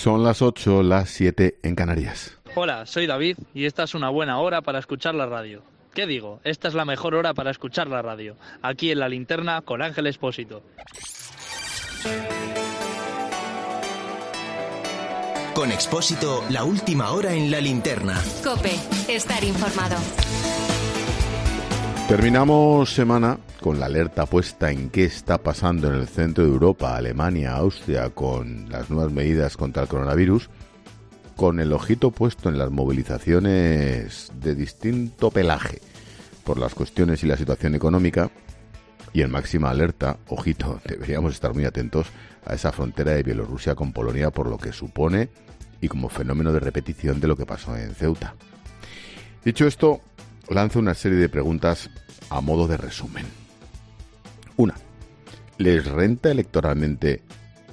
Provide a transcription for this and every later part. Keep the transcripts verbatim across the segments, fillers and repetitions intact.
Son las ocho, las siete en Canarias. Hola, soy David y esta es una buena hora para escuchar la radio. ¿Qué digo? Esta es la mejor hora para escuchar la radio. Aquí en La Linterna con Ángel Expósito. Con Expósito, la última hora en La Linterna. COPE, estar informado. Terminamos semana con la alerta puesta en qué está pasando en el centro de Europa, Alemania, Austria, con las nuevas medidas contra el coronavirus, con el ojito puesto en las movilizaciones de distinto pelaje por las cuestiones y la situación económica, y en máxima alerta, ojito, deberíamos estar muy atentos a esa frontera de Bielorrusia con Polonia por lo que supone y como fenómeno de repetición de lo que pasó en Ceuta. Dicho esto, lanzo una serie de preguntas a modo de resumen. Una, ¿les renta electoralmente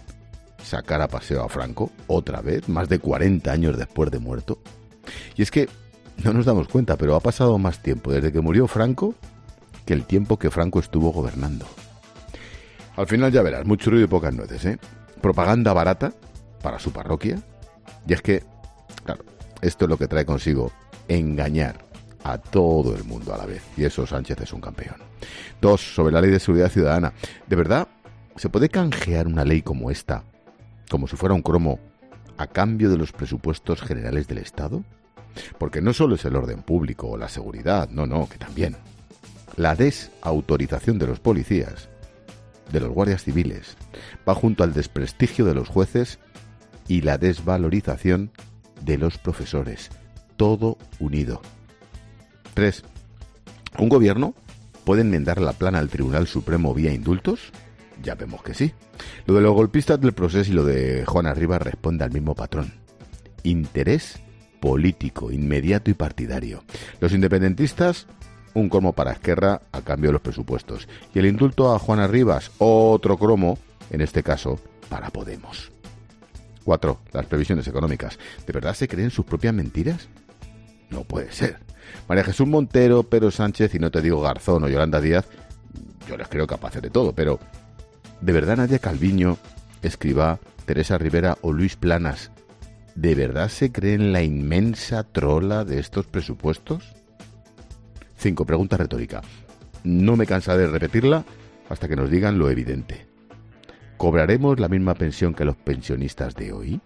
sacar a paseo a Franco otra vez, más de cuarenta años después de muerto? Y es que no nos damos cuenta, pero ha pasado más tiempo desde que murió Franco que el tiempo que Franco estuvo gobernando. Al final ya verás, mucho ruido y pocas nueces, ¿eh? Propaganda barata para su parroquia. Y es que, claro, esto es lo que trae consigo engañar a todo el mundo a la vez. Y eso Sánchez es un campeón. Dos, sobre la ley de seguridad ciudadana. ¿De verdad se puede canjear una ley como esta, como si fuera un cromo, a cambio de los presupuestos generales del Estado? Porque no solo es el orden público o la seguridad, no, no, que también. La desautorización de los policías, de los guardias civiles, va junto al desprestigio de los jueces y la desvalorización de los profesores. Todo unido. Tres. ¿Un gobierno puede enmendar la plana al Tribunal Supremo vía indultos? Ya vemos que sí. Lo de los golpistas del proceso y lo de Juana Rivas responde al mismo patrón. Interés político, inmediato y partidario. Los independentistas, un cromo para Esquerra a cambio de los presupuestos. Y el indulto a Juana Rivas, otro cromo, en este caso, para Podemos. Cuatro, las previsiones económicas. ¿De verdad se creen sus propias mentiras? No puede ser. María Jesús Montero, Pedro Sánchez y no te digo Garzón o Yolanda Díaz, yo les creo capaces de todo, pero ¿de verdad Nadia Calviño, Escrivá, Teresa Rivera o Luis Planas, ¿de verdad se creen la inmensa trola de estos presupuestos? Cinco, pregunta retórica. No me cansaré de repetirla hasta que nos digan lo evidente. ¿Cobraremos la misma pensión que los pensionistas de hoy?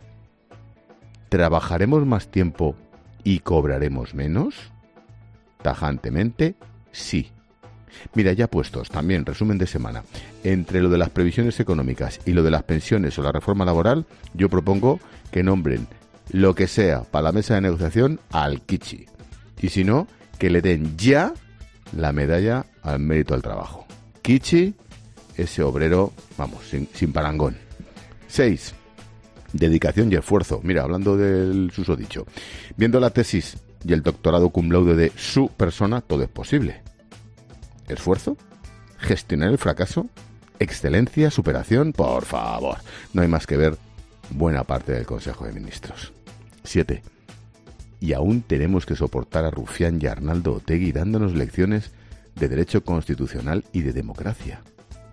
¿Trabajaremos más tiempo y cobraremos menos? Tajantemente, sí. Mira, ya puestos, también, resumen de semana. Entre lo de las previsiones económicas y lo de las pensiones o la reforma laboral, yo propongo que nombren lo que sea para la mesa de negociación al Kichi. Y si no, que le den ya la medalla al mérito al trabajo. Kichi, ese obrero, vamos, sin, sin parangón. Seis. Dedicación y esfuerzo. Mira, hablando del susodicho. Viendo la tesis y el doctorado cum laude de su persona, todo es posible. ¿Esfuerzo? ¿Gestionar el fracaso? ¿Excelencia? ¿Superación? Por favor. No hay más que ver buena parte del Consejo de Ministros. Siete. Y aún tenemos que soportar a Rufián y a Arnaldo Otegi dándonos lecciones de derecho constitucional y de democracia.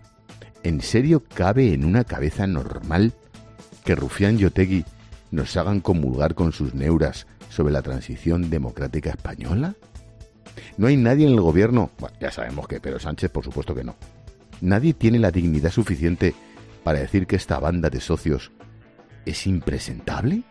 ¿En serio cabe en una cabeza normal que Rufián y Otegi nos hagan comulgar con sus neuras sobre la transición democrática española? ¿No hay nadie en el gobierno? Bueno, ya sabemos que Pedro Sánchez, por supuesto que no. ¿Nadie tiene la dignidad suficiente para decir que esta banda de socios es impresentable?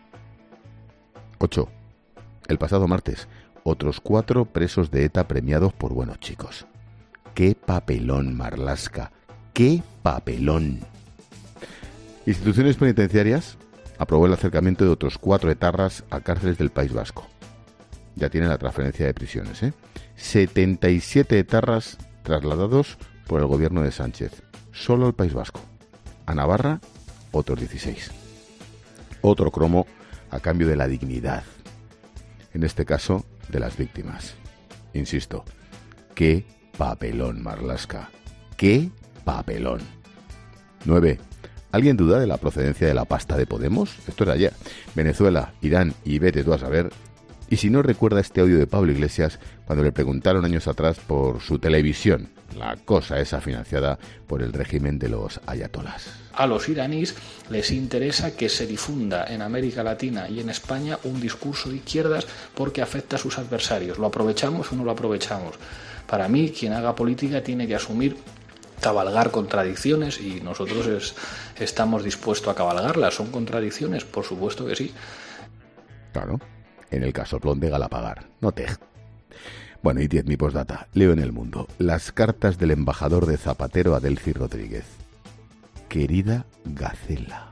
Ocho. El pasado martes, otros cuatro presos de ETA premiados por buenos chicos. ¡Qué papelón, Marlaska! ¡Qué papelón! Instituciones penitenciarias aprobó el acercamiento de otros cuatro etarras a cárceles del País Vasco. Ya tienen la transferencia de prisiones, ¿eh? setenta y siete etarras trasladados por el gobierno de Sánchez. Solo al País Vasco. A Navarra, otros dieciséis. Otro cromo a cambio de la dignidad. En este caso, de las víctimas. Insisto, qué papelón, Marlaska. ¡Qué papelón! nueve. ¿Alguien duda de la procedencia de la pasta de Podemos? Esto era ayer. Venezuela, Irán y vete tú a saber Y si no recuerda este audio de Pablo Iglesias cuando le preguntaron años atrás por su televisión, la cosa esa financiada por el régimen de los ayatolás. A los iraníes les interesa que se difunda en América Latina y en España un discurso de izquierdas porque afecta a sus adversarios. ¿Lo aprovechamos o no lo aprovechamos? Para mí, quien haga política tiene que asumir cabalgar contradicciones y nosotros es, estamos dispuestos a cabalgarlas. ¿Son contradicciones? Por supuesto que sí. Claro, en el casoplón de Galapagar, no te... Bueno, y diez mi postdata. Leo en El Mundo. Las cartas del embajador de Zapatero a Delcy Rodríguez. Querida Gacela.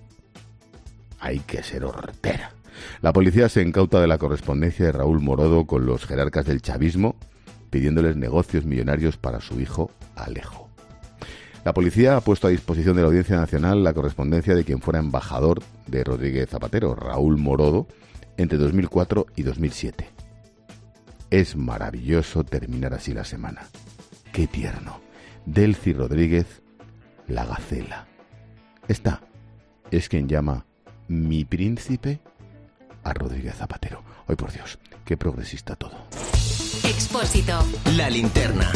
Hay que ser hortera. La policía se incauta de la correspondencia de Raúl Morodo con los jerarcas del chavismo, pidiéndoles negocios millonarios para su hijo Alejo. La policía ha puesto a disposición de la Audiencia Nacional la correspondencia de quien fuera embajador de Rodríguez Zapatero, Raúl Morodo, entre dos mil cuatro y dos mil siete. Es maravilloso terminar así la semana. ¡Qué tierno! Delcy Rodríguez, la Gacela. Esta es quien llama mi príncipe a Rodríguez Zapatero. Hoy, por Dios, qué progresista todo. Expósito. La linterna.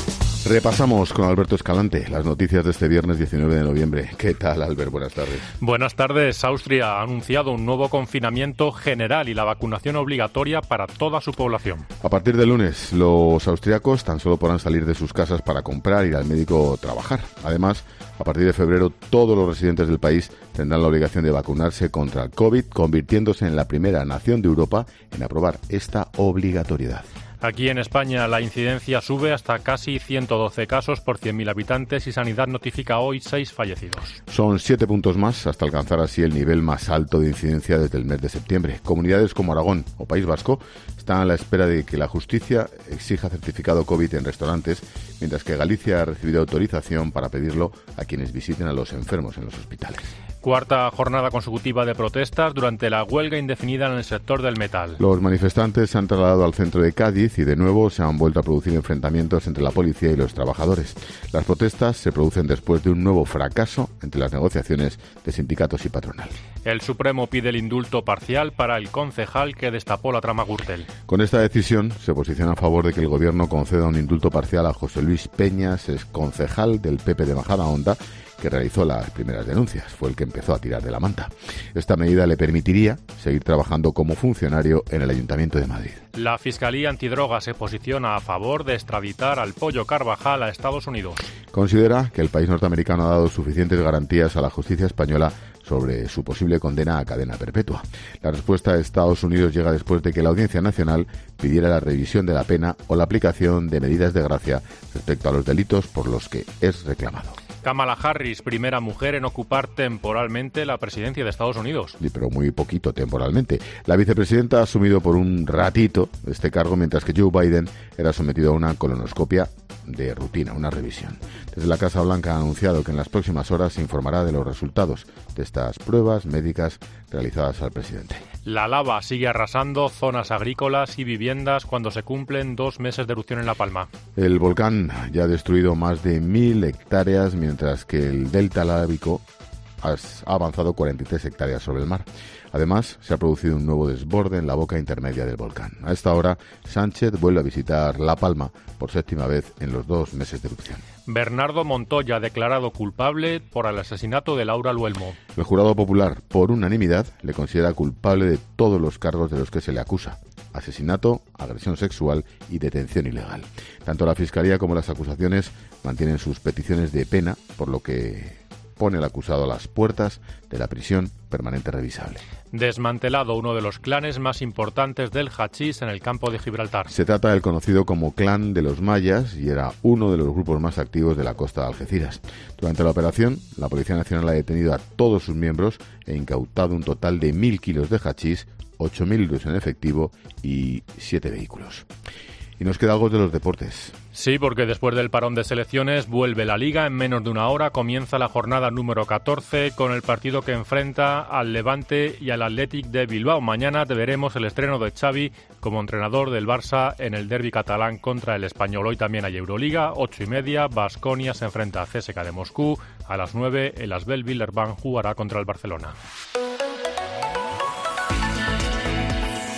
Repasamos con Alberto Escalante las noticias de este viernes diecinueve de noviembre. ¿Qué tal, Albert? Buenas tardes. Buenas tardes. Austria ha anunciado un nuevo confinamiento general y la vacunación obligatoria para toda su población. A partir del lunes, los austriacos tan solo podrán salir de sus casas para comprar, ir al médico o trabajar. Además, a partir de febrero, todos los residentes del país tendrán la obligación de vacunarse contra el COVID, convirtiéndose en la primera nación de Europa en aprobar esta obligatoriedad. Aquí en España la incidencia sube hasta casi ciento doce casos por cien mil habitantes y Sanidad notifica hoy seis fallecidos. Son siete puntos más hasta alcanzar así el nivel más alto de incidencia desde el mes de septiembre. Comunidades como Aragón o País Vasco están a la espera de que la justicia exija certificado COVID en restaurantes, mientras que Galicia ha recibido autorización para pedirlo a quienes visiten a los enfermos en los hospitales. Cuarta jornada consecutiva de protestas durante la huelga indefinida en el sector del metal. Los manifestantes se han trasladado al centro de Cádiz y de nuevo se han vuelto a producir enfrentamientos entre la policía y los trabajadores. Las protestas se producen después de un nuevo fracaso entre las negociaciones de sindicatos y patronal. El Supremo pide el indulto parcial para el concejal que destapó la trama Gürtel. Con esta decisión se posiciona a favor de que el gobierno conceda un indulto parcial a José Luis Peñas, exconcejal del P P de Majadahonda, que realizó las primeras denuncias. Fue el que empezó a tirar de la manta. Esta medida le permitiría seguir trabajando como funcionario en el Ayuntamiento de Madrid. La Fiscalía Antidroga se posiciona a favor de extraditar al Pollo Carvajal a Estados Unidos. Considera que el país norteamericano ha dado suficientes garantías a la justicia española sobre su posible condena a cadena perpetua. La respuesta de Estados Unidos llega después de que la Audiencia Nacional pidiera la revisión de la pena o la aplicación de medidas de gracia respecto a los delitos por los que es reclamado. Kamala Harris, primera mujer en ocupar temporalmente la presidencia de Estados Unidos. Sí, pero muy poquito temporalmente. La vicepresidenta ha asumido por un ratito este cargo, mientras que Joe Biden era sometido a una colonoscopia de rutina, una revisión. Desde la Casa Blanca ha anunciado que en las próximas horas se informará de los resultados de estas pruebas médicas realizadas al presidente. La lava sigue arrasando zonas agrícolas y viviendas cuando se cumplen dos meses de erupción en La Palma. El volcán ya ha destruido más de mil hectáreas, mientras que el delta lábico ha avanzado cuarenta y tres hectáreas sobre el mar. Además, se ha producido un nuevo desborde en la boca intermedia del volcán. A esta hora, Sánchez vuelve a visitar La Palma por séptima vez en los dos meses de erupción. Bernardo Montoya, declarado culpable por el asesinato de Laura Luelmo. El jurado popular, por unanimidad, le considera culpable de todos los cargos de los que se le acusa: asesinato, agresión sexual y detención ilegal. Tanto la Fiscalía como las acusaciones mantienen sus peticiones de pena, por lo que pone al acusado a las puertas de la prisión permanente revisable. Desmantelado uno de los clanes más importantes del hachís en el campo de Gibraltar. Se trata del conocido como Clan de los Mayas y era uno de los grupos más activos de la costa de Algeciras. Durante la operación, la Policía Nacional ha detenido a todos sus miembros e incautado un total de mil kilos de hachís, ocho mil euros en efectivo y siete vehículos. Y nos queda algo de los deportes. Sí, porque después del parón de selecciones vuelve la Liga. En menos de una hora comienza la jornada número catorce con el partido que enfrenta al Levante y al Athletic de Bilbao. Mañana veremos el estreno de Xavi como entrenador del Barça en el derbi catalán contra el Español. Hoy también hay Euroliga, ocho y media. Baskonia se enfrenta a C S K de Moscú. A las nueve, el Asvel Villerban jugará contra el Barcelona.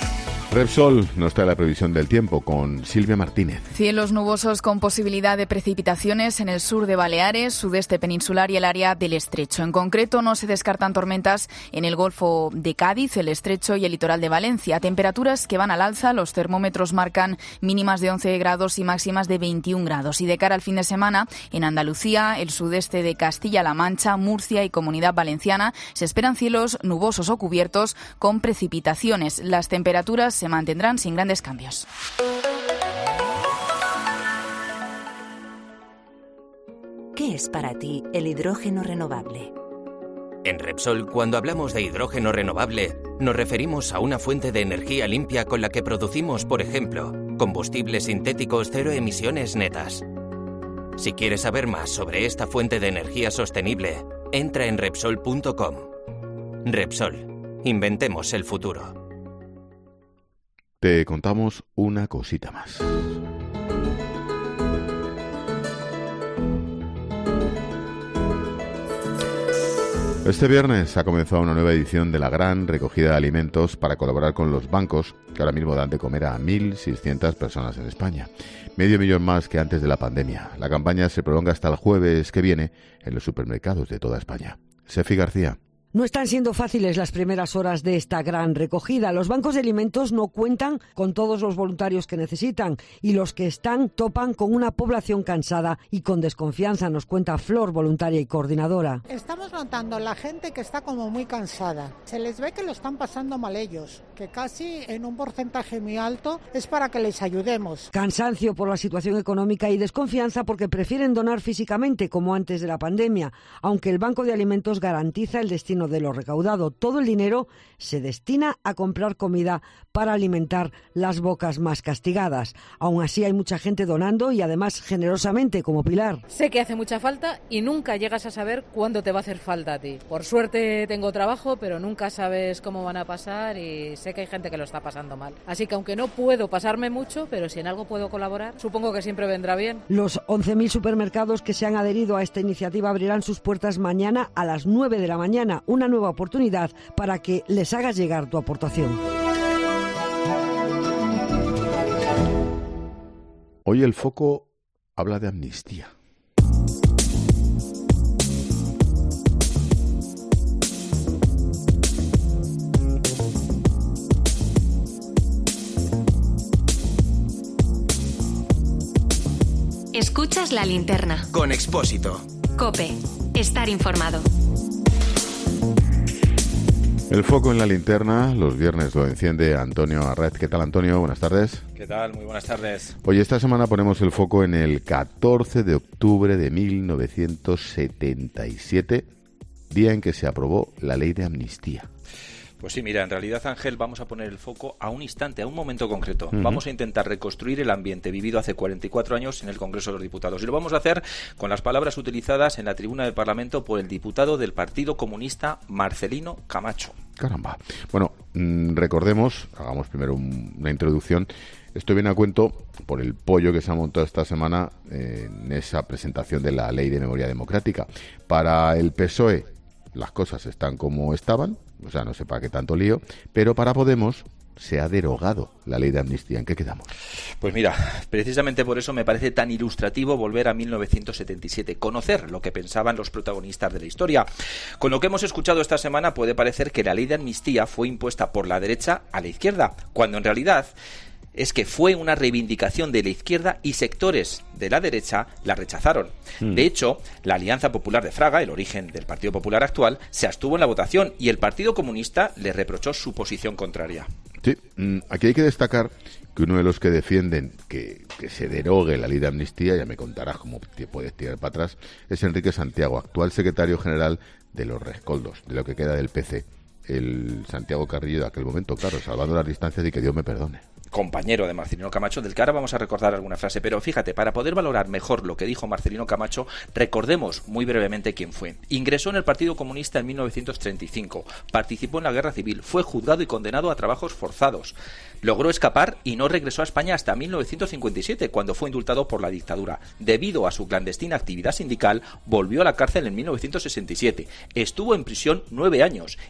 Repsol nos trae la previsión del tiempo con Silvia Martínez. Cielos nubosos con posibilidad de precipitaciones en el sur de Baleares, sudeste peninsular y el área del Estrecho. En concreto, no se descartan tormentas en el Golfo de Cádiz, el Estrecho y el litoral de Valencia. Temperaturas que van al alza, los termómetros marcan mínimas de once grados y máximas de veintiún grados. Y de cara al fin de semana, en Andalucía, el sudeste de Castilla-La Mancha, Murcia y Comunidad Valenciana, se esperan cielos nubosos o cubiertos con precipitaciones. Las temperaturas se mantendrán sin grandes cambios. ¿Qué es para ti el hidrógeno renovable? En Repsol, cuando hablamos de hidrógeno renovable, nos referimos a una fuente de energía limpia con la que producimos, por ejemplo, combustibles sintéticos cero emisiones netas. Si quieres saber más sobre esta fuente de energía sostenible, entra en Repsol punto com. Repsol, inventemos el futuro. Te contamos una cosita más. Este viernes ha comenzado una nueva edición de la gran recogida de alimentos para colaborar con los bancos, que ahora mismo dan de comer a mil seiscientas personas en España. Medio millón más que antes de la pandemia. La campaña se prolonga hasta el jueves que viene en los supermercados de toda España. Sefi García. No están siendo fáciles las primeras horas de esta gran recogida. Los bancos de alimentos no cuentan con todos los voluntarios que necesitan y los que están topan con una población cansada y con desconfianza, nos cuenta Flor, voluntaria y coordinadora. Estamos notando la gente que está como muy cansada. Se les ve que lo están pasando mal ellos, que casi en un porcentaje muy alto es para que les ayudemos. Cansancio por la situación económica y desconfianza porque prefieren donar físicamente como antes de la pandemia, aunque el Banco de Alimentos garantiza el destino de lo recaudado. Todo el dinero se destina a comprar comida para alimentar las bocas más castigadas. Aún así hay mucha gente donando y además generosamente, como Pilar. Sé que hace mucha falta y nunca llegas a saber cuándo te va a hacer falta a ti. Por suerte tengo trabajo, pero nunca sabes cómo van a pasar y sé que hay gente que lo está pasando mal. Así que aunque no puedo pasarme mucho, pero si en algo puedo colaborar, supongo que siempre vendrá bien. Los once mil supermercados que se han adherido a esta iniciativa abrirán sus puertas mañana a las nueve de la mañana. Una nueva oportunidad para que les hagas llegar tu aportación. Hoy el foco habla de amnistía. Escuchas La Linterna. Con Expósito. COPE. Estar informado. El foco en la linterna, los viernes lo enciende Antonio Arret. ¿Qué tal, Antonio? Buenas tardes. ¿Qué tal? Muy buenas tardes. Hoy, esta semana ponemos el foco en el catorce de octubre de mil novecientos setenta y siete, día en que se aprobó la ley de amnistía. Pues sí, mira, en realidad, Ángel, vamos a poner el foco a un instante, a un momento concreto. Uh-huh. Vamos a intentar reconstruir el ambiente vivido hace cuarenta y cuatro años en el Congreso de los Diputados. Y lo vamos a hacer con las palabras utilizadas en la tribuna del Parlamento por el diputado del Partido Comunista, Marcelino Camacho. Caramba. Bueno, mmm, recordemos, hagamos primero un, una introducción. Esto viene a cuento por el pollo que se ha montado esta semana eh, en esa presentación de la Ley de Memoria Democrática. Para el P S O E las cosas están como estaban, o sea, no sé para qué tanto lío, pero para Podemos se ha derogado la ley de amnistía. ¿En qué quedamos? Pues mira, precisamente por eso me parece tan ilustrativo volver a mil novecientos setenta y siete, conocer lo que pensaban los protagonistas de la historia. Con lo que hemos escuchado esta semana puede parecer que la ley de amnistía fue impuesta por la derecha a la izquierda, cuando en realidad es que fue una reivindicación de la izquierda y sectores de la derecha la rechazaron. Mm. De hecho, la Alianza Popular de Fraga, el origen del Partido Popular actual, se abstuvo en la votación y el Partido Comunista le reprochó su posición contraria. Sí, aquí hay que destacar que uno de los que defienden que, que se derogue la ley de amnistía, ya me contarás cómo te puedes tirar para atrás, es Enrique Santiago, actual secretario general de los Rescoldos, de lo que queda del P C. El Santiago Carrillo de aquel momento, claro, salvando las distancias y que Dios me perdone. Compañero de Marcelino Camacho, del que ahora vamos a recordar alguna frase, pero fíjate, para poder valorar mejor lo que dijo Marcelino Camacho, recordemos muy brevemente quién fue. Ingresó en el Partido Comunista en mil novecientos treinta y cinco, participó en la Guerra Civil, fue juzgado y condenado a trabajos forzados. Logró escapar y no regresó a España hasta mil novecientos cincuenta y siete, cuando fue indultado por la dictadura. Debido a su clandestina actividad sindical, volvió a la cárcel en mil novecientos sesenta y siete. Estuvo en prisión nueve años y salió indultado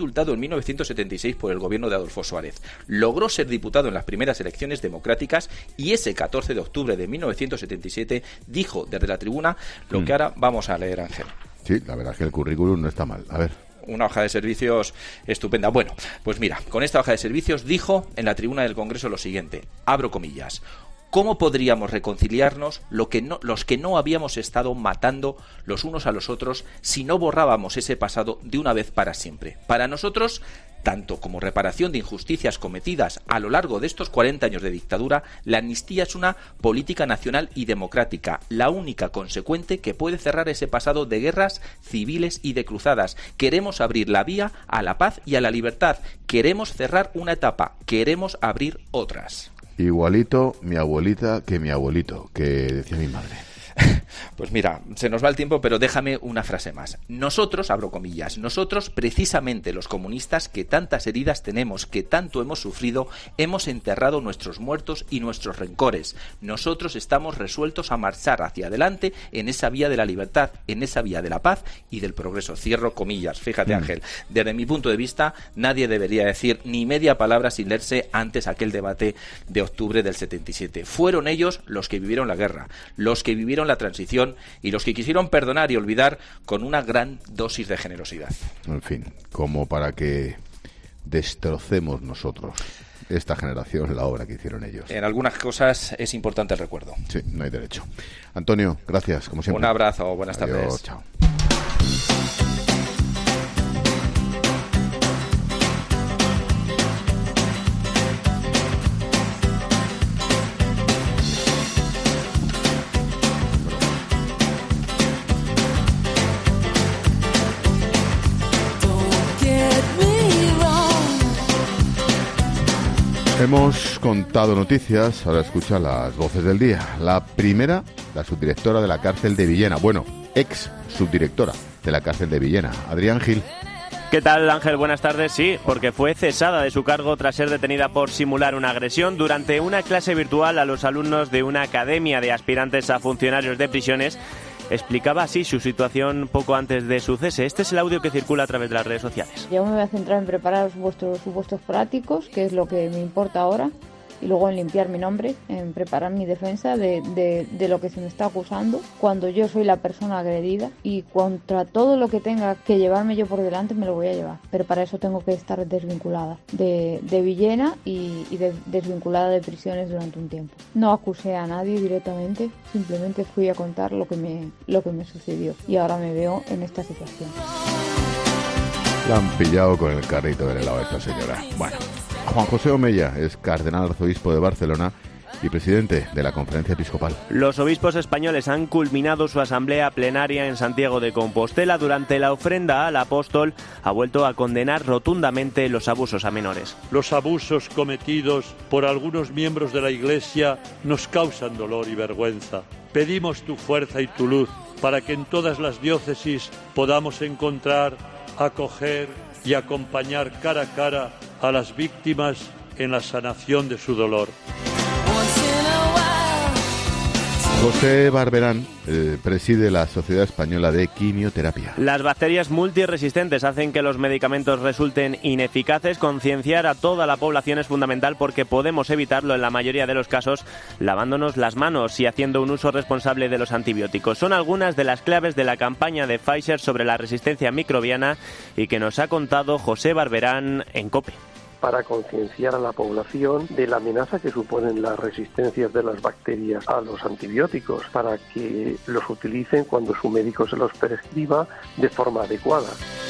indultado en mil novecientos setenta y seis por el gobierno de Adolfo Suárez. Logró ser diputado en las primeras elecciones democráticas y ese catorce de octubre de mil novecientos setenta y siete dijo desde la tribuna lo mm. que ahora vamos a leer, Ángel. Sí, la verdad es que el currículum no está mal. A ver. Una hoja de servicios estupenda. Bueno, pues mira, con esta hoja de servicios dijo en la tribuna del Congreso lo siguiente, abro comillas: ¿cómo podríamos reconciliarnos lo que no, los que no habíamos estado matando los unos a los otros si no borrábamos ese pasado de una vez para siempre? Para nosotros, tanto como reparación de injusticias cometidas a lo largo de estos cuarenta años de dictadura, la amnistía es una política nacional y democrática, la única consecuente que puede cerrar ese pasado de guerras civiles y de cruzadas. Queremos abrir la vía a la paz y a la libertad. Queremos cerrar una etapa, queremos abrir otras. Igualito mi abuelita que mi abuelito, que decía mi madre. Pues mira, se nos va el tiempo, pero déjame una frase más. Nosotros, abro comillas, nosotros precisamente los comunistas que tantas heridas tenemos, que tanto hemos sufrido, hemos enterrado nuestros muertos y nuestros rencores. Nosotros estamos resueltos a marchar hacia adelante en esa vía de la libertad, en esa vía de la paz y del progreso. Cierro comillas. Fíjate, mm. Ángel, desde mi punto de vista, nadie debería decir ni media palabra sin leerse antes aquel debate de octubre del setenta y siete. Fueron ellos los que vivieron la guerra, los que vivieron la transición y los que quisieron perdonar y olvidar con una gran dosis de generosidad. En fin, como para que destrocemos nosotros, esta generación, la obra que hicieron ellos. En algunas cosas es importante el recuerdo. Sí, no hay derecho. Antonio, gracias, como siempre. Un abrazo, buenas Adiós, tardes. Chao. Hemos contado noticias, ahora escucha las voces del día. La primera, la subdirectora de la cárcel de Villena, bueno, ex subdirectora de la cárcel de Villena, Adrián Gil. ¿Qué tal, Ángel? Buenas tardes. Sí, porque fue cesada de su cargo tras ser detenida por simular una agresión durante una clase virtual a los alumnos de una academia de aspirantes a funcionarios de prisiones. Explicaba así su situación poco antes de su cese. Este es el audio que circula a través de las redes sociales. Yo me voy a centrar en preparar vuestros supuestos prácticos, que es lo que me importa ahora, y luego en limpiar mi nombre, en preparar mi defensa de, de, de lo que se me está acusando, cuando yo soy la persona agredida, y contra todo lo que tenga que llevarme yo por delante me lo voy a llevar. Pero para eso tengo que estar desvinculada de, de Villena y, y de, desvinculada de prisiones durante un tiempo. No acusé a nadie directamente, simplemente fui a contar lo que me, lo que me sucedió, y ahora me veo en esta situación. La han pillado con el carrito del helado a esta señora. Bueno, Juan José Omeya es cardenal arzobispo de Barcelona y presidente de la Conferencia Episcopal. Los obispos españoles han culminado su asamblea plenaria en Santiago de Compostela. Durante la ofrenda al apóstol ha vuelto a condenar rotundamente los abusos a menores. Los abusos cometidos por algunos miembros de la Iglesia nos causan dolor y vergüenza. Pedimos tu fuerza y tu luz para que en todas las diócesis podamos encontrar, acoger y acompañar cara a cara a las víctimas en la sanación de su dolor. José Barberán eh, preside la Sociedad Española de Quimioterapia. Las bacterias multiresistentes hacen que los medicamentos resulten ineficaces. Concienciar a toda la población es fundamental porque podemos evitarlo en la mayoría de los casos lavándonos las manos y haciendo un uso responsable de los antibióticos. Son algunas de las claves de la campaña de Pfizer sobre la resistencia microbiana y que nos ha contado José Barberán en COPE. Para concienciar a la población de la amenaza que suponen las resistencias de las bacterias a los antibióticos, para que los utilicen cuando su médico se los prescriba de forma adecuada.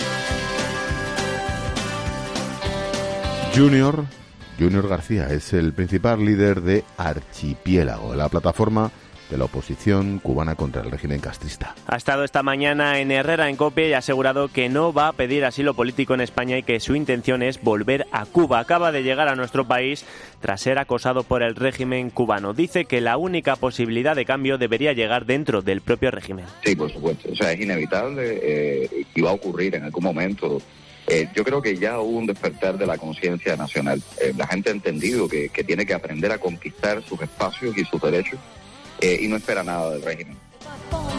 Junior, Junior García es el principal líder de Archipiélago, la plataforma de la oposición cubana contra el régimen castrista. Ha estado esta mañana en Herrera, en COPE, y ha asegurado que no va a pedir asilo político en España y que su intención es volver a Cuba. Acaba de llegar a nuestro país tras ser acosado por el régimen cubano. Dice que la única posibilidad de cambio debería llegar dentro del propio régimen. Sí, por supuesto. O sea, es inevitable eh, y va a ocurrir en algún momento. Eh, yo creo que ya hubo un despertar de la conciencia nacional. Eh, la gente ha entendido que, que tiene que aprender a conquistar sus espacios y sus derechos. Eh, y no espera nada del régimen.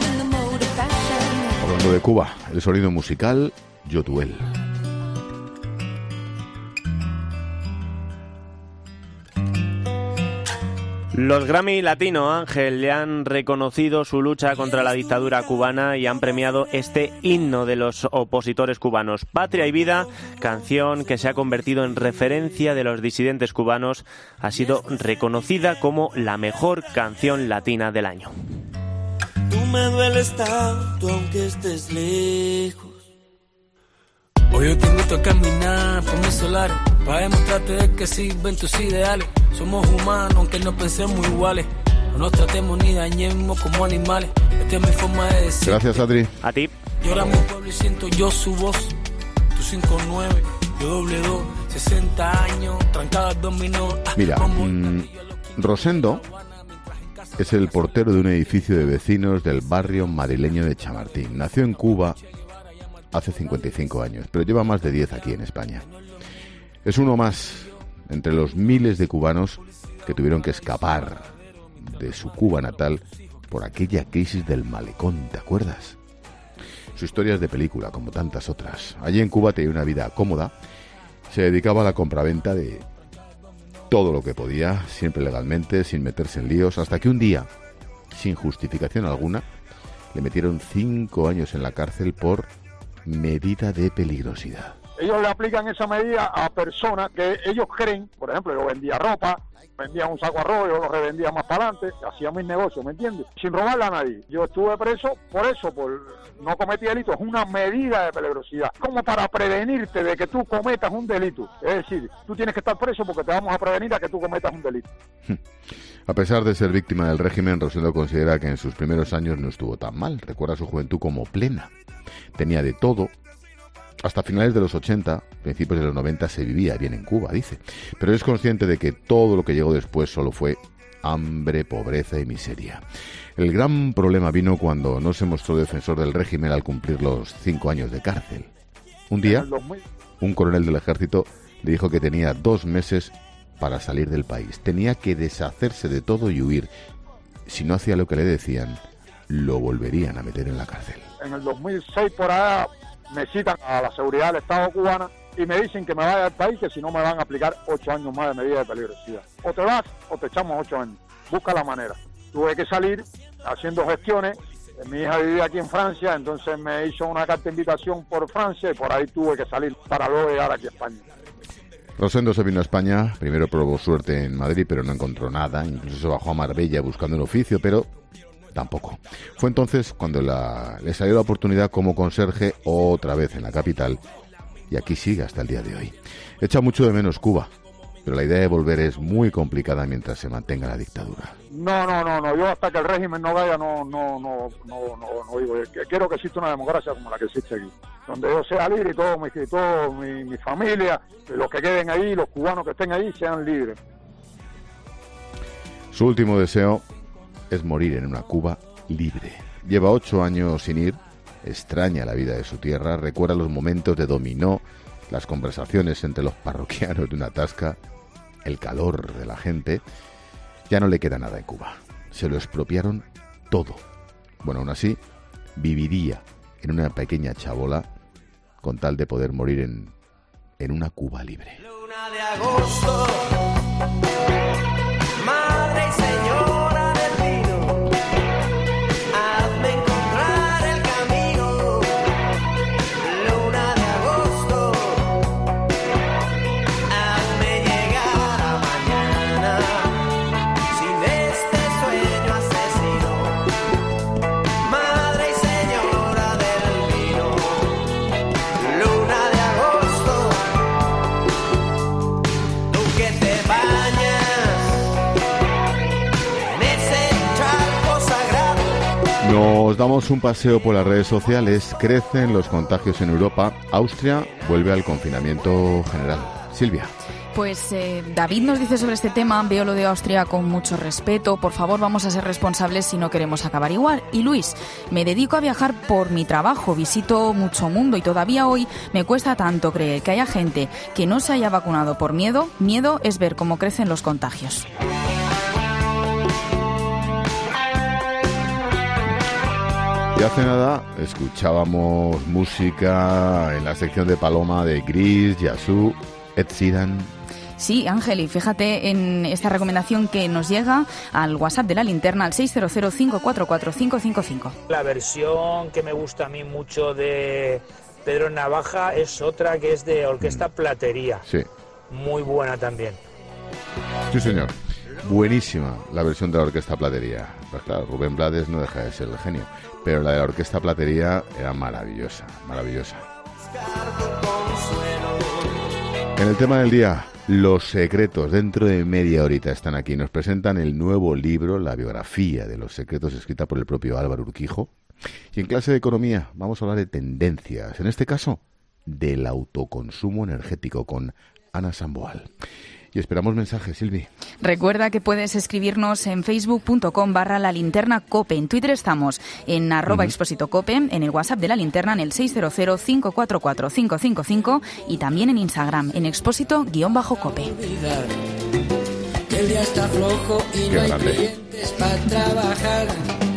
Hablando de Cuba, el sonido musical Yotuel. Los Grammy Latino, Ángel, le han reconocido su lucha contra la dictadura cubana y han premiado este himno de los opositores cubanos. Patria y Vida, canción que se ha convertido en referencia de los disidentes cubanos, ha sido reconocida como la mejor canción latina del año. Tú me dueles tanto aunque estés lejos. Hoy yo te invito a caminar por mis solares para demostrarte que sirven tus ideales. Somos humanos aunque no pensemos iguales. No nos tratemos ni dañemos como animales. Esta es mi forma de decir. Gracias, Adri. A ti. Llora mi pueblo y siento yo su voz. Tú cinco nueve, yo doble dos, sesenta años, trancadas dominó. Mira, mmm, Rosendo es el portero de un edificio de vecinos del barrio madrileño de Chamartín. Nació en Cuba hace cincuenta y cinco años, pero lleva más de diez aquí en España. Es uno más entre los miles de cubanos que tuvieron que escapar de su Cuba natal por aquella crisis del malecón, ¿te acuerdas? Su historia es de película, como tantas otras. Allí en Cuba tenía una vida cómoda, se dedicaba a la compraventa de todo lo que podía, siempre legalmente, sin meterse en líos, hasta que un día, sin justificación alguna, le metieron cinco años en la cárcel por medida de peligrosidad. Ellos le aplican esa medida a personas que ellos creen, por ejemplo, yo vendía ropa, vendía un saco de arroz, yo lo revendía más para adelante, hacía mis negocios, ¿me entiendes? Sin robarle a nadie. Yo estuve preso por eso, por no cometer delito, es una medida de peligrosidad, como para prevenirte de que tú cometas un delito. Es decir, tú tienes que estar preso porque te vamos a prevenir a que tú cometas un delito. A pesar de ser víctima del régimen, Rosendo considera que en sus primeros años no estuvo tan mal. Recuerda su juventud como plena. Tenía de todo. Hasta finales de los ochenta, principios de los noventa, se vivía bien en Cuba, dice. Pero es consciente de que todo lo que llegó después solo fue hambre, pobreza y miseria. El gran problema vino cuando no se mostró defensor del régimen al cumplir los cinco años de cárcel. Un día, un coronel del ejército le dijo que tenía dos meses para salir del país. Tenía que deshacerse de todo y huir. Si no hacía lo que le decían, lo volverían a meter en la cárcel. En el dos mil seis, por allá, me citan a la seguridad del Estado cubana y me dicen que me vaya del país, que si no me van a aplicar ocho años más de medida de peligrosidad. O te vas o te echamos ocho años. Busca la manera. Tuve que salir haciendo gestiones. Mi hija vivía aquí en Francia, entonces me hizo una carta de invitación por Francia y por ahí tuve que salir para luego llegar aquí a España. Rosendo se vino a España, primero probó suerte en Madrid, pero no encontró nada. Incluso se bajó a Marbella buscando un oficio, pero tampoco. Fue entonces cuando la, le salió la oportunidad como conserje otra vez en la capital, y aquí sigue hasta el día de hoy. Echa mucho de menos Cuba, pero la idea de volver es muy complicada mientras se mantenga la dictadura. No, no, no, no. Yo hasta que el régimen no vaya, no, no, no, no, no, no digo. Quiero que exista una democracia como la que existe aquí, donde yo sea libre y todo mi, todo mi, mi familia, los que queden ahí, los cubanos que estén ahí, sean libres. Su último deseo es morir en una Cuba libre. Lleva ocho años sin ir, extraña la vida de su tierra, recuerda los momentos de dominó, las conversaciones entre los parroquianos de una tasca, el calor de la gente. Ya no le queda nada en Cuba. Se lo expropiaron todo. Bueno, aún así, viviría en una pequeña chabola con tal de poder morir en, en una Cuba libre. Luna de agosto, madre y señora del vino, hazme encontrar el camino. Luna de agosto, hazme llegar a mañana sin este sueño asesino. Madre y señora del vino, luna de agosto, tú que te bañas en ese charco sagrado. Nos damos un paseo por las redes sociales. Crecen los contagios en Europa. Austria vuelve al confinamiento general. Silvia. Pues eh, David nos dice sobre este tema: veo lo de Austria con mucho respeto, por favor vamos a ser responsables si no queremos acabar igual. Y Luis, me dedico a viajar por mi trabajo, visito mucho mundo y todavía hoy me cuesta tanto creer que haya gente que no se haya vacunado por miedo. Miedo es ver cómo crecen los contagios. Y hace nada escuchábamos música en la sección de Paloma de Gris, Yazoo, Ed Sheeran. Sí, Ángel, y fíjate en esta recomendación que nos llega al WhatsApp de La Linterna, al seis cero cero, cinco cuatro cuatro, cinco cinco cinco. La versión que me gusta a mí mucho de Pedro Navaja es otra que es de Orquesta Platería. Sí. Muy buena también. Sí, señor. Buenísima la versión de la Orquesta Platería. Pues claro, Rubén Blades no deja de ser el genio, pero la de la Orquesta Platería era maravillosa, maravillosa. En el tema del día, los secretos. Dentro de media horita están aquí. Nos presentan el nuevo libro, la biografía de los secretos, escrita por el propio Álvaro Urquijo. Y en clase de economía vamos a hablar de tendencias, en este caso del autoconsumo energético, con Ana Samboal. Y esperamos mensajes, Silvi. Recuerda que puedes escribirnos en facebook punto com barra la linterna cope. En Twitter estamos en arroba uh-huh. expósito cope, en el WhatsApp de La Linterna en el seis cero cero, cinco cuatro cuatro, cinco cinco cinco y también en Instagram en expósito guión bajo cope. Que el día está flojo y no hay clientes para trabajar.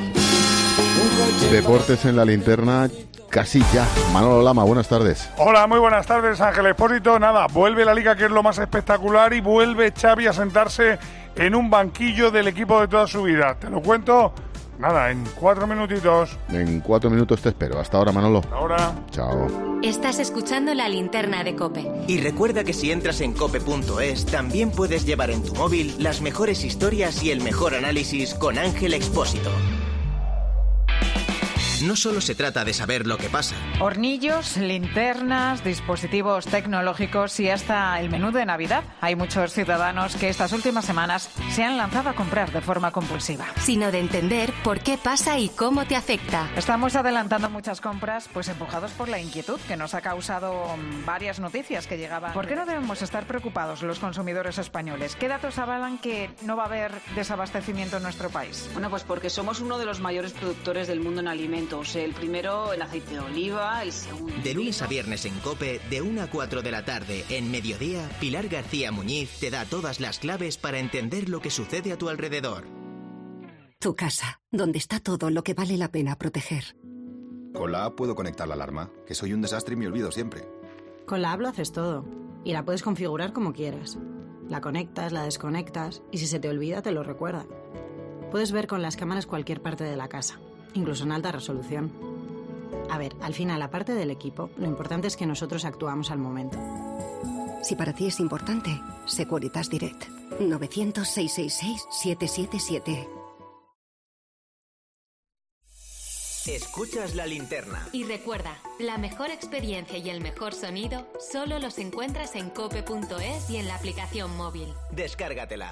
Deportes en La Linterna, casi ya. Manolo Lama, buenas tardes. Hola, muy buenas tardes, Ángel Expósito. Nada, vuelve la Liga, que es lo más espectacular, y vuelve Xavi a sentarse en un banquillo del equipo de toda su vida. Te lo cuento, nada, en cuatro minutitos. En cuatro minutos te espero. Hasta ahora, Manolo. Hasta ahora. Chao. Estás escuchando La Linterna de COPE. Y recuerda que si entras en cope punto es, también puedes llevar en tu móvil las mejores historias y el mejor análisis con Ángel Expósito. No solo se trata de saber lo que pasa. Hornillos, linternas, dispositivos tecnológicos y hasta el menú de Navidad. Hay muchos ciudadanos que estas últimas semanas se han lanzado a comprar de forma compulsiva. Sino de entender por qué pasa y cómo te afecta. Estamos adelantando muchas compras, pues empujados por la inquietud que nos ha causado varias noticias que llegaban. ¿Por qué no debemos estar preocupados los consumidores españoles? ¿Qué datos avalan que no va a haber desabastecimiento en nuestro país? Bueno, pues porque somos uno de los mayores productores del mundo en alimentos. El primero en aceite de oliva, el segundo... De lunes a viernes en COPE, de una a cuatro de la tarde, en Mediodía, Pilar García Muñiz te da todas las claves para entender lo que sucede a tu alrededor. Tu casa, donde está todo lo que vale la pena proteger. Con la app puedo conectar la alarma, que soy un desastre y me olvido siempre. Con la app lo haces todo, y la puedes configurar como quieras. La conectas, la desconectas, y si se te olvida te lo recuerda. Puedes ver con las cámaras cualquier parte de la casa, incluso en alta resolución. A ver, al final, aparte del equipo, lo importante es que nosotros actuamos al momento. Si para ti es importante, Securitas Direct. novecientos, seiscientos sesenta y seis, setecientos setenta y siete. Escuchas La Linterna. Y recuerda, la mejor experiencia y el mejor sonido solo los encuentras en cope punto es y en la aplicación móvil. Descárgatela.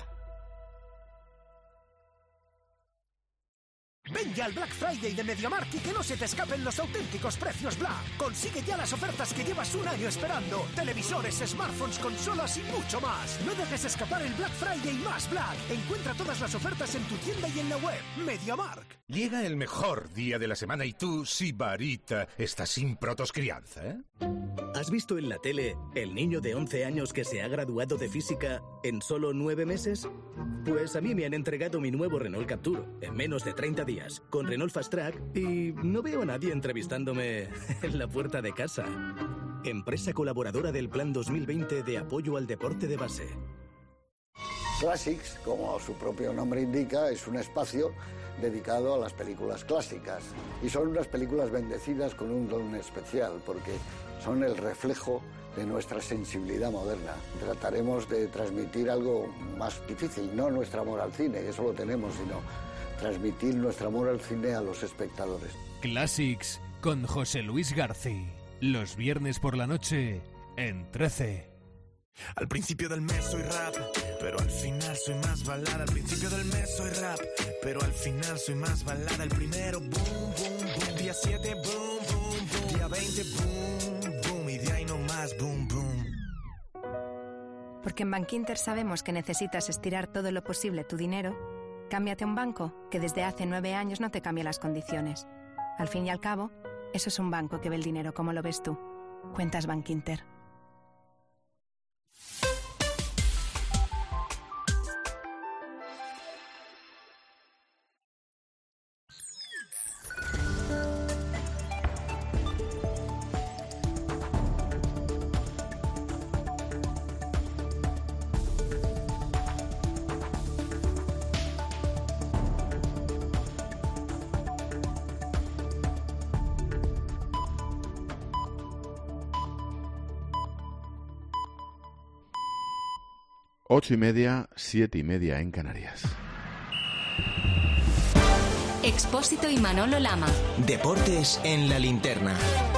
Ven ya al Black Friday de MediaMarkt y que no se te escapen los auténticos precios Black. Consigue ya las ofertas que llevas un año esperando. Televisores, smartphones, consolas y mucho más. No dejes escapar el Black Friday más Black. Encuentra todas las ofertas en tu tienda y en la web. MediaMarkt. Llega el mejor día de la semana y tú, Sibarita, estás sin protoscrianza, ¿eh? ¿Has visto en la tele el niño de once años que se ha graduado de física en solo nueve meses? Pues a mí me han entregado mi nuevo Renault Captur en menos de treinta días, con Renault Fast Track, y no veo a nadie entrevistándome en la puerta de casa. Empresa colaboradora del Plan dos mil veinte de apoyo al deporte de base. Classics, como su propio nombre indica, es un espacio dedicado a las películas clásicas. Y son unas películas bendecidas con un don especial, porque son el reflejo de nuestra sensibilidad moderna. Trataremos de transmitir algo más difícil, no nuestro amor al cine, que eso lo tenemos, sino transmitir nuestro amor al cine a los espectadores. Classics con José Luis García. Los viernes por la noche en trece. Al principio del mes soy rap, pero al final soy más balada. Al principio del mes soy rap, pero al final soy más balada. El primero, boom, boom, boom. Día siete, boom, boom, boom. Día veinte, boom, boom. Y de ahí no más, boom, boom. Porque en Bankinter sabemos que necesitas estirar todo lo posible tu dinero. Cámbiate a un banco que desde hace nueve años no te cambia las condiciones. Al fin y al cabo, eso es un banco que ve el dinero como lo ves tú. Cuentas Bankinter. Ocho y media, siete y media en Canarias. Expósito y Manolo Lama. Deportes en la linterna.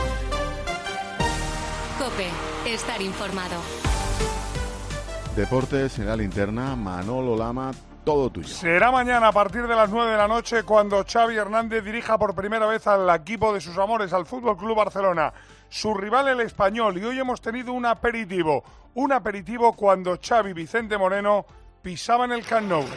COPE, estar informado. Deportes en la linterna, Manolo Lama, todo tuyo. Será mañana a partir de las nueve de la noche cuando Xavi Hernández dirija por primera vez al equipo de sus amores, al Fútbol Club Barcelona. Su rival el Español, y hoy hemos tenido un aperitivo. Un aperitivo cuando Xavi y Vicente Moreno pisaban el Camp Nou.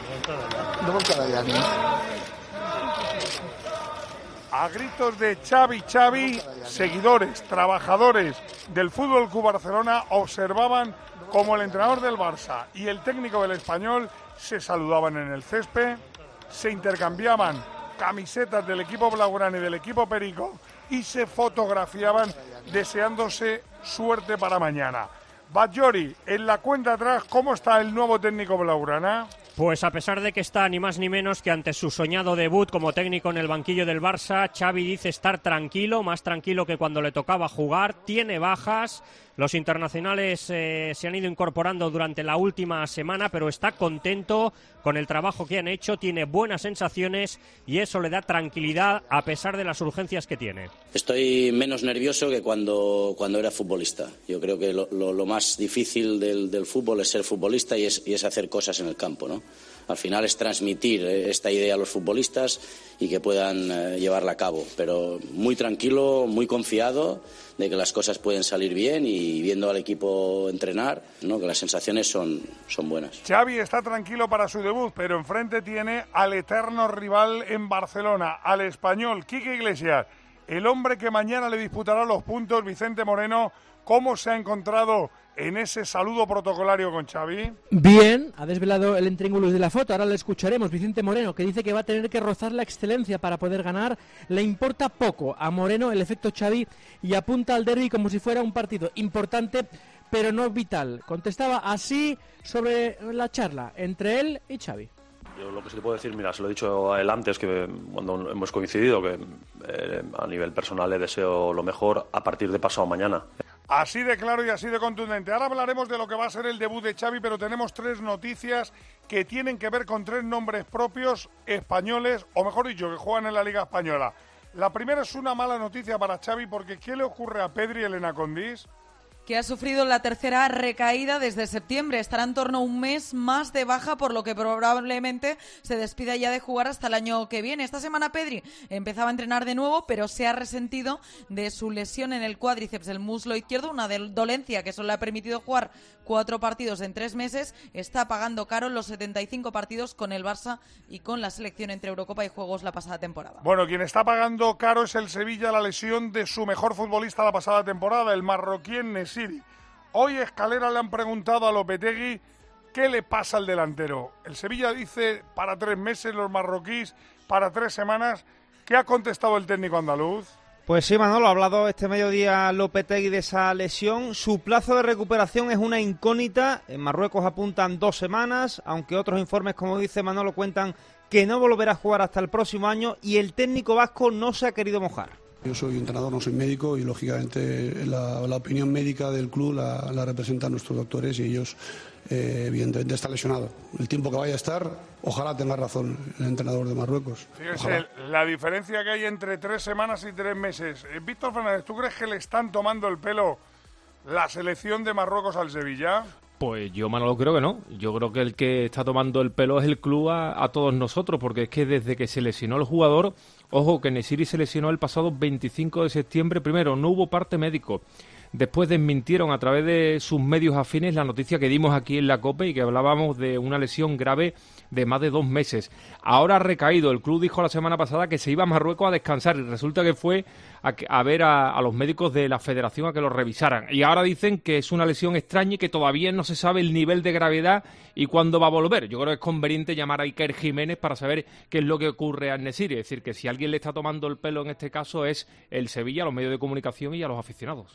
A gritos de Xavi, Xavi, seguidores, trabajadores del Fútbol Club Barcelona observaban cómo el entrenador del Barça y el técnico del Español se saludaban en el césped, se intercambiaban camisetas del equipo blaugrana y del equipo perico y se fotografiaban deseándose suerte para mañana. Batllori, en la cuenta atrás, ¿cómo está el nuevo técnico blaugrana? Pues a pesar de que está ni más ni menos que ante su soñado debut como técnico en el banquillo del Barça, Xavi dice estar tranquilo, más tranquilo que cuando le tocaba jugar, tiene bajas, los internacionales eh, se han ido incorporando durante la última semana, pero está contento con el trabajo que han hecho, tiene buenas sensaciones y eso le da tranquilidad a pesar de las urgencias que tiene. Estoy menos nervioso que cuando, cuando era futbolista. Yo creo que lo, lo, lo más difícil del, del fútbol es ser futbolista y es, y es hacer cosas en el campo, ¿no? Al final es transmitir esta idea a los futbolistas y que puedan eh, llevarla a cabo. Pero muy tranquilo, muy confiado de que las cosas pueden salir bien y viendo al equipo entrenar, ¿no? Que las sensaciones son, son buenas. Xavi está tranquilo para su debut, pero enfrente tiene al eterno rival en Barcelona, al Español, Quique Iglesias, el hombre que mañana le disputará los puntos, Vicente Moreno. ¿Cómo se ha encontrado en ese saludo protocolario con Xavi? Bien, ha desvelado el intríngulis de la foto, ahora le escucharemos. Vicente Moreno, que dice que va a tener que rozar la excelencia para poder ganar. Le importa poco a Moreno el efecto Xavi y apunta al derbi como si fuera un partido importante, pero no vital. Contestaba así sobre la charla entre él y Xavi. Yo lo que sí te puedo decir, mira, se lo he dicho a él antes, que cuando hemos coincidido, que eh, a nivel personal le deseo lo mejor a partir de pasado mañana. Así de claro y así de contundente. Ahora hablaremos de lo que va a ser el debut de Xavi, pero tenemos tres noticias que tienen que ver con tres nombres propios españoles, o mejor dicho, que juegan en la Liga Española. La primera es una mala noticia para Xavi, porque ¿qué le ocurre a Pedri, Elena Condís? Que ha sufrido la tercera recaída desde septiembre. Estará en torno a un mes más de baja, por lo que probablemente se despida ya de jugar hasta el año que viene. Esta semana Pedri empezaba a entrenar de nuevo, pero se ha resentido de su lesión en el cuádriceps, el muslo izquierdo, una dolencia que solo le ha permitido jugar cuatro partidos en tres meses. Está pagando caro los setenta y cinco partidos con el Barça y con la selección entre Eurocopa y Juegos la pasada temporada. Bueno, quien está pagando caro es el Sevilla, la lesión de su mejor futbolista la pasada temporada, el marroquí Nesiri. Hoy Escalera le han preguntado a Lopetegui qué le pasa al delantero. El Sevilla dice para tres meses, los marroquíes para tres semanas. ¿Qué ha contestado el técnico andaluz? Pues sí, Manolo, ha hablado este mediodía Lopetegui de esa lesión. Su plazo de recuperación es una incógnita. En Marruecos apuntan dos semanas, aunque otros informes, como dice Manolo, cuentan que no volverá a jugar hasta el próximo año y el técnico vasco no se ha querido mojar. Yo soy entrenador, no soy médico y lógicamente la, la opinión médica del club la, la representan nuestros doctores y ellos eh, evidentemente está lesionado. El tiempo que vaya a estar, ojalá tenga razón el entrenador de Marruecos. Fíjese, la diferencia que hay entre tres semanas y tres meses. Eh, Víctor Fernández, ¿tú crees que le están tomando el pelo la selección de Marruecos al Sevilla? Pues yo, Manolo, creo que no. Yo creo que el que está tomando el pelo es el club a, a todos nosotros, porque es que desde que se lesionó el jugador, ojo, que Nesiri se lesionó el pasado veinticinco de septiembre, primero, no hubo parte médico. Después desmintieron a través de sus medios afines la noticia que dimos aquí en la COPE y que hablábamos de una lesión grave de más de dos meses. Ahora ha recaído. El club dijo la semana pasada que se iba a Marruecos a descansar y resulta que fue a, a ver a, a los médicos de la federación a que lo revisaran. Y ahora dicen que es una lesión extraña y que todavía no se sabe el nivel de gravedad y cuándo va a volver. Yo creo que es conveniente llamar a Iker Jiménez para saber qué es lo que ocurre a Nesiri. Es decir, que si alguien le está tomando el pelo en este caso es el Sevilla, a los medios de comunicación y a los aficionados. Bueno,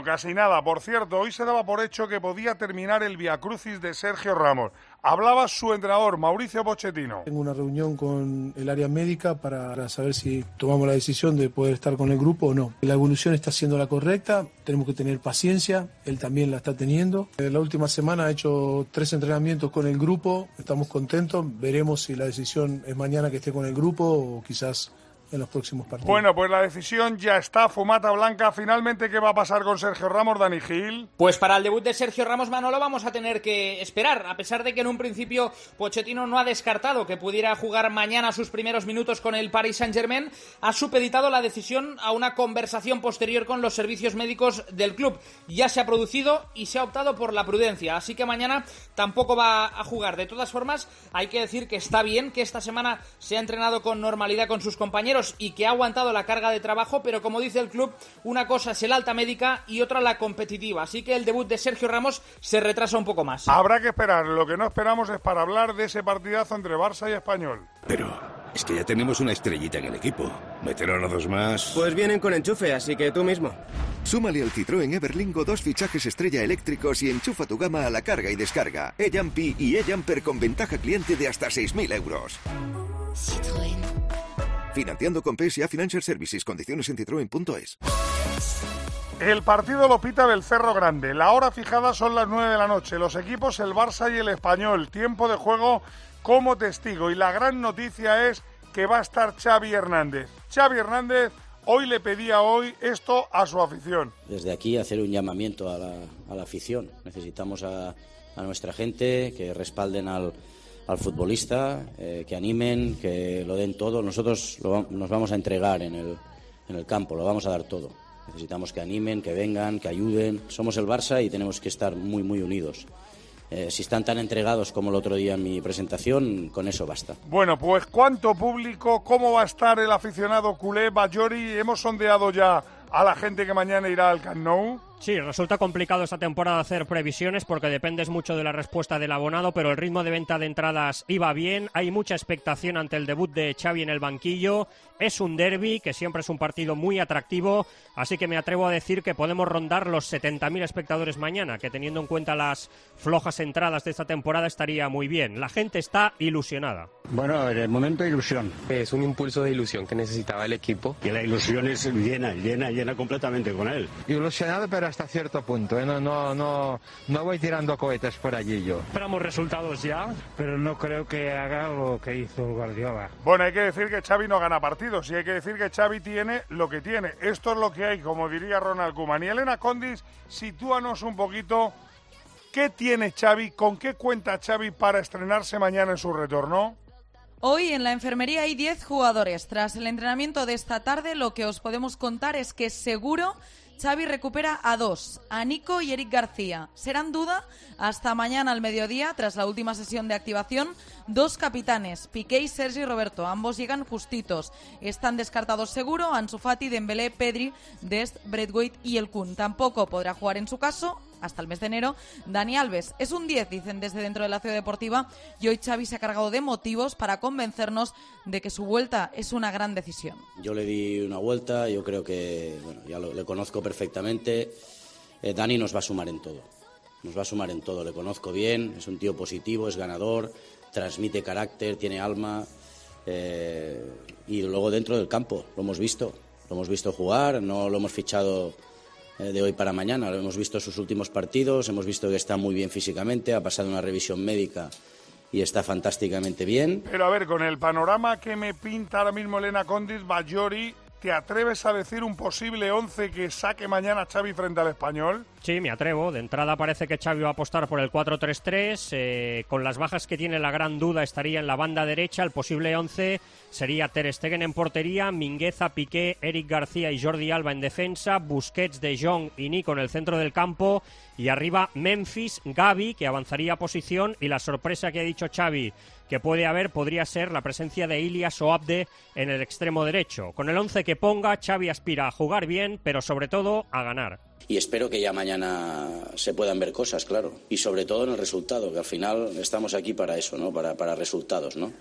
casi nada. Por cierto, hoy se daba por hecho que podía terminar el viacrucis de Sergio Ramos. Hablaba su entrenador, Mauricio Pochettino. Tengo una reunión con el área médica para saber si tomamos la decisión de poder estar con el grupo o no. La evolución está siendo la correcta, tenemos que tener paciencia, él también la está teniendo. La última semana ha hecho tres entrenamientos con el grupo, estamos contentos, veremos si la decisión es mañana que esté con el grupo o quizás en los próximos partidos. Bueno, pues la decisión ya está, fumata blanca. Finalmente, ¿qué va a pasar con Sergio Ramos, Dani Gil? Pues para el debut de Sergio Ramos, Manolo, vamos a tener que esperar, a pesar de que en un principio Pochettino no ha descartado que pudiera jugar mañana sus primeros minutos con el Paris Saint-Germain, ha supeditado la decisión a una conversación posterior con los servicios médicos del club. Ya se ha producido y se ha optado por la prudencia, así que mañana tampoco va a jugar. De todas formas, hay que decir que está bien que esta semana se ha entrenado con normalidad con sus compañeros y que ha aguantado la carga de trabajo, pero como dice el club, una cosa es el alta médica y otra la competitiva, así que el debut de Sergio Ramos se retrasa un poco más. Habrá que esperar, lo que no esperamos es para hablar de ese partidazo entre Barça y Español. Pero es que ya tenemos una estrellita en el equipo. ¿Meterán a dos más? Pues vienen con enchufe, así que tú mismo. Súmale al Citroën Everlingo dos fichajes estrella eléctricos y enchufa tu gama a la carga y descarga. E-Jumpy y E-Jumper con ventaja cliente de hasta seis mil euros. Citroën. Financiando con P S A Financial Services. Condiciones en citroen punto es. El partido lo pita Belcerro Grande. La hora fijada son las nueve de la noche. Los equipos, el Barça y el Español. Tiempo de juego como testigo. Y la gran noticia es que va a estar Xavi Hernández. Xavi Hernández hoy le pedía hoy esto a su afición. Desde aquí hacer un llamamiento a la, a la afición. Necesitamos a, a nuestra gente que respalden al... al futbolista, eh, que animen, que lo den todo. Nosotros lo, nos vamos a entregar en el, en el campo, lo vamos a dar todo. Necesitamos que animen, que vengan, que ayuden. Somos el Barça y tenemos que estar muy, muy unidos. Eh, si están tan entregados como el otro día en mi presentación, con eso basta. Bueno, pues ¿cuánto público? ¿Cómo va a estar el aficionado culé? Bajori, hemos sondeado ya a la gente que mañana irá al Camp Nou. Sí, resulta complicado esta temporada hacer previsiones porque dependes mucho de la respuesta del abonado, pero el ritmo de venta de entradas iba bien. Hay mucha expectación ante el debut de Xavi en el banquillo. Es un derbi, que siempre es un partido muy atractivo, así que me atrevo a decir que podemos rondar los setenta mil espectadores mañana, que teniendo en cuenta las flojas entradas de esta temporada estaría muy bien. La gente está ilusionada. Bueno, en el momento ilusión. Es un impulso de ilusión que necesitaba el equipo. Que la ilusión es llena, llena, llena completamente con él. Ilusionado, pero hasta cierto punto, ¿eh? no, no, no, no voy tirando cohetes por allí yo. Esperamos resultados ya, pero no creo que haga lo que hizo Guardiola. Bueno, hay que decir que Xavi no gana partidos y hay que decir que Xavi tiene lo que tiene. Esto es lo que hay, como diría Ronald Koeman. Y Elena Condis, sitúanos un poquito, ¿qué tiene Xavi, con qué cuenta Xavi para estrenarse mañana en su retorno? Hoy en la enfermería hay diez jugadores. Tras el entrenamiento de esta tarde, lo que os podemos contar es que seguro Xavi recupera a dos, a Nico y Eric García. Serán duda hasta mañana al mediodía, tras la última sesión de activación, dos capitanes, Piqué y Sergi Roberto. Ambos llegan justitos. Están descartados seguro Ansu Fati, Dembélé, Pedri, Dest, Braithwaite y El Kun. Tampoco podrá jugar en su caso hasta el mes de enero Dani Alves. Es un diez, dicen desde dentro de la Ciudad Deportiva, y hoy Xavi se ha cargado de motivos para convencernos de que su vuelta es una gran decisión. Yo le di una vuelta, yo creo que, bueno, ya lo, le conozco perfectamente. Eh, Dani nos va a sumar en todo, nos va a sumar en todo, le conozco bien, es un tío positivo, es ganador, transmite carácter, tiene alma, eh, y luego dentro del campo, lo hemos visto, lo hemos visto jugar, no lo hemos fichado de hoy para mañana. Lo hemos visto en sus últimos partidos, hemos visto que está muy bien físicamente, ha pasado una revisión médica y está fantásticamente bien. Pero a ver, con el panorama que me pinta ahora mismo Elena Condis, Bajori, ¿te atreves a decir un posible once que saque mañana Xavi frente al Español? Sí, me atrevo. De entrada parece que Xavi va a apostar por el cuatro tres tres. Eh, con las bajas que tiene, la gran duda estaría en la banda derecha. El posible once sería Ter Stegen en portería, Mingueza, Piqué, Eric García y Jordi Alba en defensa, Busquets, De Jong y Nico en el centro del campo, y arriba Memphis, Gavi, que avanzaría a posición, y la sorpresa que ha dicho Xavi que puede haber podría ser la presencia de Ilias o Abde en el extremo derecho. Con el once que ponga, Xavi aspira a jugar bien, pero sobre todo a ganar. Y espero que ya mañana se puedan ver cosas, claro, y sobre todo en el resultado, que al final estamos aquí para eso, ¿no? Para, para resultados, ¿no?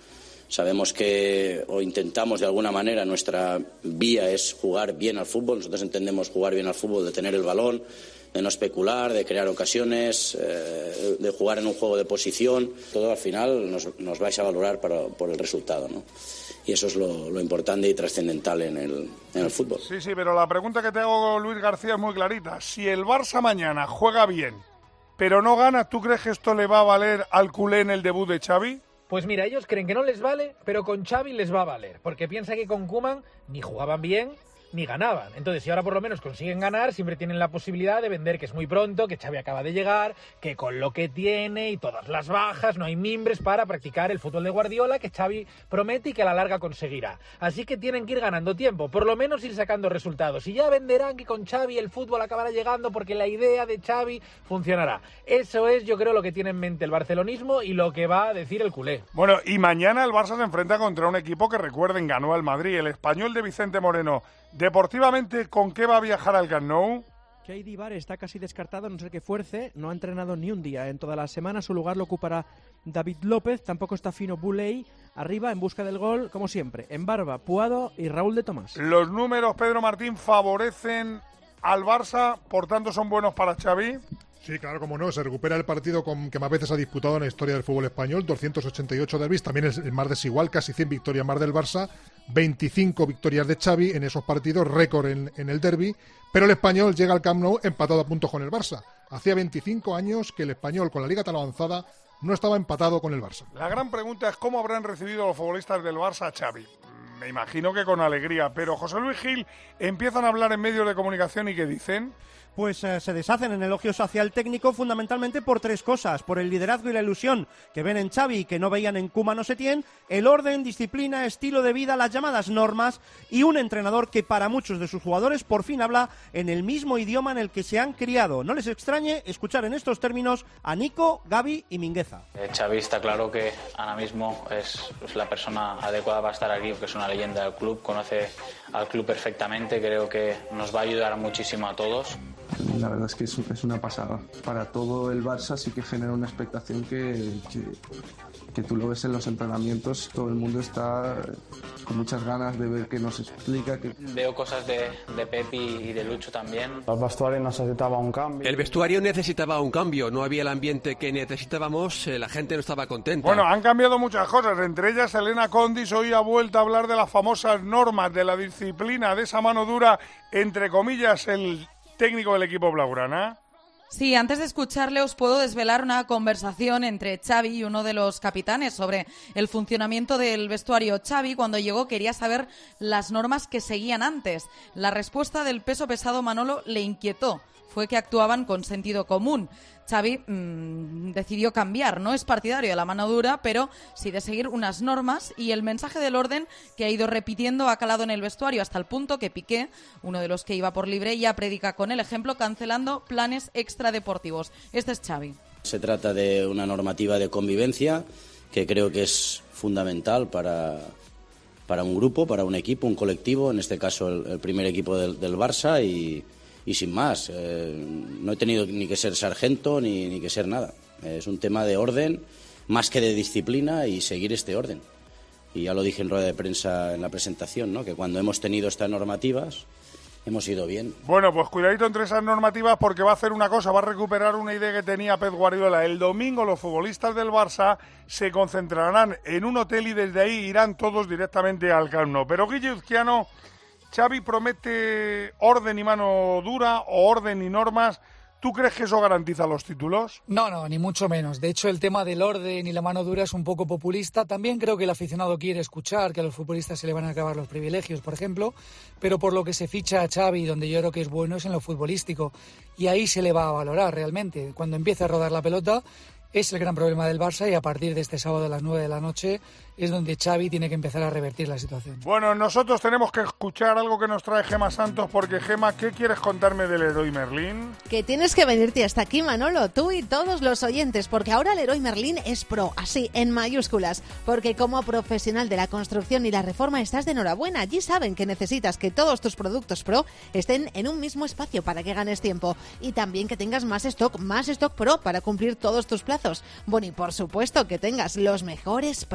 Sabemos que, o intentamos de alguna manera, nuestra vía es jugar bien al fútbol. Nosotros entendemos jugar bien al fútbol, de tener el balón, de no especular, de crear ocasiones, eh, de jugar en un juego de posición. Todo al final nos, nos vais a valorar para, por el resultado, ¿no? Y eso es lo, lo importante y trascendental en el, en el fútbol. Sí, sí, pero la pregunta que te hago, Luis García, es muy clarita. Si el Barça mañana juega bien, pero no gana, ¿tú crees que esto le va a valer al culé en el debut de Xavi? Pues mira, ellos creen que no les vale, pero con Xavi les va a valer, porque piensa que con Koeman ni jugaban bien ni ganaban. Entonces, si ahora por lo menos consiguen ganar, siempre tienen la posibilidad de vender que es muy pronto, que Xavi acaba de llegar, que con lo que tiene y todas las bajas no hay mimbres para practicar el fútbol de Guardiola que Xavi promete y que a la larga conseguirá. Así que tienen que ir ganando tiempo, por lo menos ir sacando resultados. Y ya venderán que con Xavi el fútbol acabará llegando porque la idea de Xavi funcionará. Eso es, yo creo, lo que tiene en mente el barcelonismo y lo que va a decir el culé. Bueno, y mañana el Barça se enfrenta contra un equipo que, recuerden, ganó al Madrid, el Español de Vicente Moreno. Deportivamente, ¿con qué va a viajar al Camp Nou? Keidi Bar está casi descartado, a no ser que fuerce. No ha entrenado ni un día en toda la semana. Su lugar lo ocupará David López. Tampoco está Fino Buley. Arriba, en busca del gol, como siempre, en Barba, Puado y Raúl de Tomás. Los números, Pedro Martín, favorecen al Barça, por tanto son buenos para Xavi. Sí, claro, como no, se recupera el partido con, que más veces ha disputado en la historia del fútbol español, doscientos ochenta y ocho derbis, también es el más desigual, casi cien victorias más del Barça, veinticinco victorias de Xavi en esos partidos, récord en, en el derbi, pero el Español llega al Camp Nou empatado a puntos con el Barça. Hacía veinticinco años que el Español, con la liga tan avanzada, no estaba empatado con el Barça. La gran pregunta es cómo habrán recibido los futbolistas del Barça a Xavi. Me imagino que con alegría, pero José Luis Gil, empiezan a hablar en medios de comunicación y ¿qué dicen? Pues eh, se deshacen en elogios hacia el técnico fundamentalmente por tres cosas: por el liderazgo y la ilusión que ven en Xavi y que no veían en Koeman o Setién, el orden, disciplina, estilo de vida, las llamadas normas y un entrenador que para muchos de sus jugadores por fin habla en el mismo idioma en el que se han criado. No les extrañe escuchar en estos términos a Nico, Gavi y Mingueza. Eh, Xavi está claro que ahora mismo es, es la persona adecuada para estar aquí, porque es una leyenda del club, conoce al club perfectamente, creo que nos va a ayudar muchísimo a todos. La verdad es que es, es una pasada. Para todo el Barça sí que genera una expectación que, que, que tú lo ves en los entrenamientos, todo el mundo está con muchas ganas de ver qué nos explica. Que... Veo cosas de, de Pepi y de Lucho también. El vestuario necesitaba un cambio. El vestuario necesitaba un cambio, no había el ambiente que necesitábamos, la gente no estaba contenta. Bueno, han cambiado muchas cosas, entre ellas Elena Condis hoy ha vuelto a hablar de las famosas normas, de la disciplina, de esa mano dura, entre comillas, el técnico del equipo blaugrana. Sí, antes de escucharle os puedo desvelar una conversación entre Xavi y uno de los capitanes sobre el funcionamiento del vestuario. Xavi, cuando llegó, quería saber las normas que seguían antes. La respuesta del peso pesado Manolo le inquietó. Fue que actuaban con sentido común. Xavi mmm, decidió cambiar. No es partidario de la mano dura, pero sí de seguir unas normas, y el mensaje del orden que ha ido repitiendo ha calado en el vestuario hasta el punto que Piqué, uno de los que iba por libre, ya predica con el ejemplo, cancelando planes extradeportivos. Este es Xavi. Se trata de una normativa de convivencia que creo que es fundamental para, para un grupo, para un equipo, un colectivo, en este caso el, el primer equipo del, del Barça, y Y sin más, eh, no he tenido ni que ser sargento ni, ni que ser nada. Es un tema de orden, más que de disciplina, y seguir este orden. Y ya lo dije en rueda de prensa en la presentación, ¿no?, que cuando hemos tenido estas normativas hemos ido bien. Bueno, pues cuidadito entre esas normativas, porque va a hacer una cosa, va a recuperar una idea que tenía Pep Guardiola. El domingo los futbolistas del Barça se concentrarán en un hotel y desde ahí irán todos directamente al Camp Nou. Pero Guille Uzquiano, Xavi promete orden y mano dura, o orden y normas. ¿Tú crees que eso garantiza los títulos? No, no, ni mucho menos. De hecho, el tema del orden y la mano dura es un poco populista. También creo que el aficionado quiere escuchar que a los futbolistas se le van a acabar los privilegios, por ejemplo, pero por lo que se ficha a Xavi, donde yo creo que es bueno, es en lo futbolístico. Y ahí se le va a valorar realmente. Cuando empiece a rodar la pelota, es el gran problema del Barça, y a partir de este sábado a las nueve de la noche es donde Xavi tiene que empezar a revertir la situación. Bueno, nosotros tenemos que escuchar algo que nos trae Gema Santos, porque Gema, ¿qué quieres contarme del Leroy Merlin? Que tienes que venirte hasta aquí, Manolo, tú y todos los oyentes, porque ahora Leroy Merlin es pro, así, en mayúsculas, porque como profesional de la construcción y la reforma estás de enhorabuena. Allí saben que necesitas que todos tus productos pro estén en un mismo espacio para que ganes tiempo, y también que tengas más stock, más stock pro para cumplir todos tus plazos. Bueno, y por supuesto que tengas los mejores precios.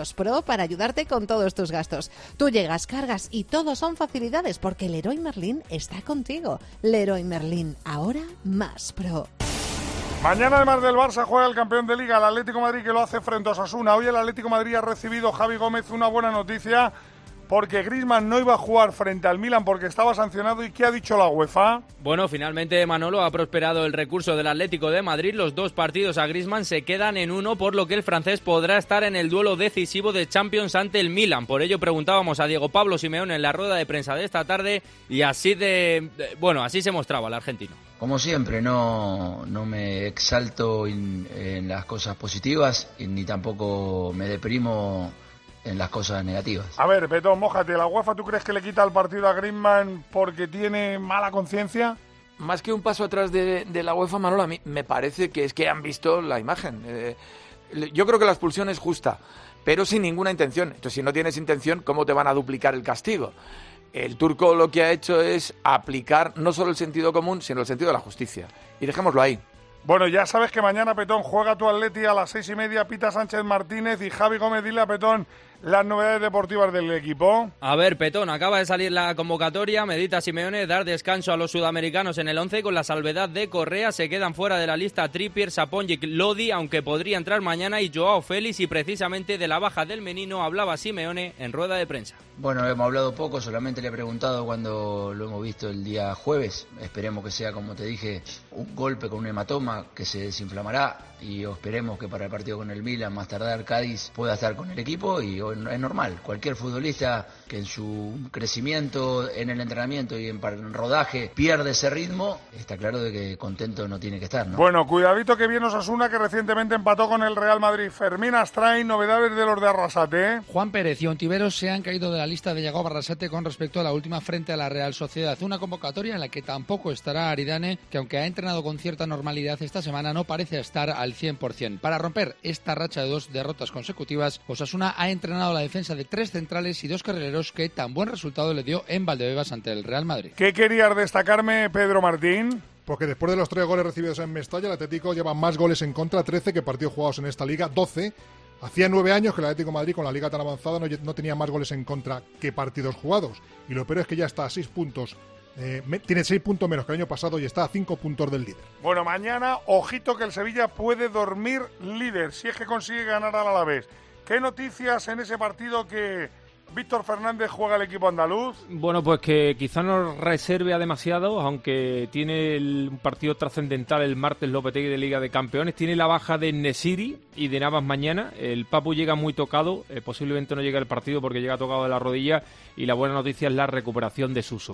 Más Pro para ayudarte con todos tus gastos. Tú llegas, cargas y todo son facilidades porque Leroy Merlin está contigo. Leroy Merlin, ahora Más Pro. Mañana, además del Barça, juega el campeón de Liga, el Atlético de Madrid, que lo hace frente a Osasuna. Hoy el Atlético de Madrid ha recibido, Javi Gómez, una buena noticia, porque Griezmann no iba a jugar frente al Milan porque estaba sancionado. ¿Y qué ha dicho la UEFA? Bueno, finalmente, Manolo, ha prosperado el recurso del Atlético de Madrid. Los dos partidos a Griezmann se quedan en uno, por lo que el francés podrá estar en el duelo decisivo de Champions ante el Milan. Por ello preguntábamos a Diego Pablo Simeone en la rueda de prensa de esta tarde y así de... de bueno, así se mostraba el argentino. Como siempre, no, no me exalto en, en las cosas positivas y ni tampoco me deprimo en las cosas negativas. A ver, Petón, mójate. ¿La UEFA tú crees que le quita el partido a Griezmann porque tiene mala conciencia? Más que un paso atrás de, de la UEFA, Manolo, a mí me parece que es que han visto la imagen. Eh, yo creo que la expulsión es justa, pero sin ninguna intención. Entonces, si no tienes intención, ¿cómo te van a duplicar el castigo? El turco lo que ha hecho es aplicar no solo el sentido común, sino el sentido de la justicia. Y dejémoslo ahí. Bueno, ya sabes que mañana, Petón, juega tu Atleti a las seis y media, Pita Sánchez Martínez y Javi Gómez. Dile a Petón las novedades deportivas del equipo. A ver, Petón, acaba de salir la convocatoria. Medita Simeone dar descanso a los sudamericanos en el once con la salvedad de Correa. Se quedan fuera de la lista Trippier, Saponjic, Lodi, aunque podría entrar mañana, y Joao Félix. Y precisamente de la baja del menino hablaba Simeone en rueda de prensa. Bueno, hemos hablado poco, solamente le he preguntado cuando lo hemos visto el día jueves. Esperemos que sea, como te dije, un golpe con un hematoma que se desinflamará y esperemos que para el partido con el Milan, más tardar Cádiz, pueda estar con el equipo. Y es normal, cualquier futbolista que en su crecimiento, en el entrenamiento y en rodaje pierde ese ritmo, está claro de que contento no tiene que estar, ¿no? Bueno, cuidadito que viene Osasuna, que recientemente empató con el Real Madrid. Fermín Astrain, novedades de los de Arrasate, ¿eh? Juan Pérez y Ontiveros se han caído de la lista de Yagoba Arrasate con respecto a la última frente a la Real Sociedad. Una convocatoria en la que tampoco estará Aridane, que aunque ha entrenado con cierta normalidad esta semana, no parece estar al cien por ciento. Para romper esta racha de dos derrotas consecutivas, Osasuna ha entrenado la defensa de tres centrales y dos carrileros que tan buen resultado le dio en Valdebebas ante el Real Madrid. ¿Qué querías destacarme, Pedro Martín? Porque después de los tres goles recibidos en Mestalla, el Atlético lleva más goles en contra, trece, que partidos jugados en esta liga, doce. Hacía nueve años que el Atlético de Madrid, con la liga tan avanzada, no, no tenía más goles en contra que partidos jugados. Y lo peor es que ya está a seis puntos. Eh, me, tiene seis puntos menos que el año pasado y está a cinco puntos del líder. Bueno, mañana, ojito que el Sevilla puede dormir líder si es que consigue ganar al Alavés. ¿Qué noticias en ese partido que Víctor Fernández juega el equipo andaluz? Bueno, pues que quizá no reserve a demasiado, aunque tiene el, un partido trascendental el martes Lopetegui de Liga de Campeones. Tiene la baja de Nesiri y de Navas mañana. El Papu llega muy tocado, eh, posiblemente no llegue al partido porque llega tocado de la rodilla, y la buena noticia es la recuperación de Suso.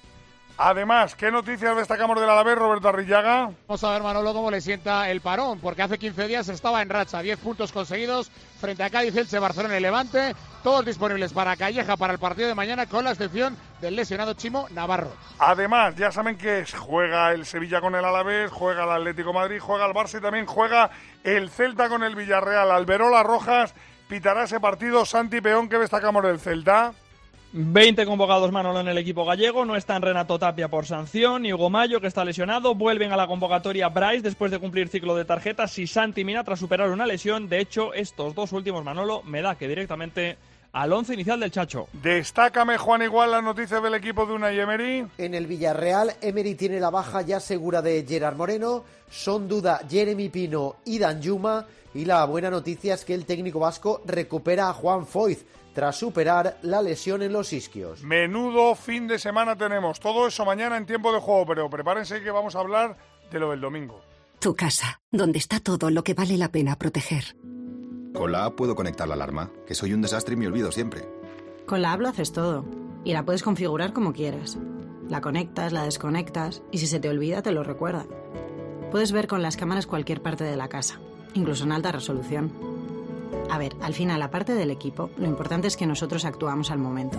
Además, ¿qué noticias destacamos del Alavés, Roberto Arrillaga? Vamos a ver, Manolo, cómo le sienta el parón, porque hace quince días estaba en racha, diez puntos conseguidos frente a Cádiz, Elche, Barcelona y Levante, todos disponibles para Calleja para el partido de mañana, con la excepción del lesionado Chimo Navarro. Además, ya saben que juega el Sevilla con el Alavés, juega el Atlético de Madrid, juega el Barça y también juega el Celta con el Villarreal. Alberola Rojas pitará ese partido. Santi Peón, ¿qué destacamos del Celta? veinte convocados, Manolo, en el equipo gallego. No están Renato Tapia por sanción, y Hugo Mayo, que está lesionado. Vuelven a la convocatoria Bryce después de cumplir ciclo de tarjetas, y Santi Mina tras superar una lesión. De hecho, estos dos últimos, Manolo, me da que directamente al once inicial del Chacho. Destácame, Juan, igual las noticias del equipo de Unai Emery. En el Villarreal, Emery tiene la baja ya segura de Gerard Moreno. Son duda Jeremy Pino y Danjuma. Y la buena noticia es que el técnico vasco recupera a Juan Foyth tras superar la lesión en los isquios. Menudo fin de semana tenemos. Todo eso mañana en Tiempo de Juego, pero prepárense que vamos a hablar de lo del domingo. Tu casa, donde está todo lo que vale la pena proteger. Con la app puedo conectar la alarma, que soy un desastre y me olvido siempre. Con la app lo haces todo, y la puedes configurar como quieras. La conectas, la desconectas, y si se te olvida te lo recuerda. Puedes ver con las cámaras cualquier parte de la casa, incluso en alta resolución. A ver, al final, aparte del equipo, lo importante es que nosotros actuamos al momento.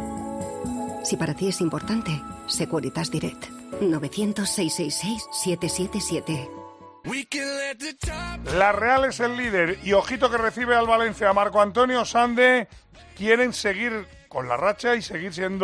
Si para ti es importante, Securitas Direct. novecientos, seiscientos sesenta y seis, setecientos setenta y siete. La Real es el líder y ojito que recibe al Valencia. Marco Antonio Sande. Quieren seguir con la racha y seguir siendo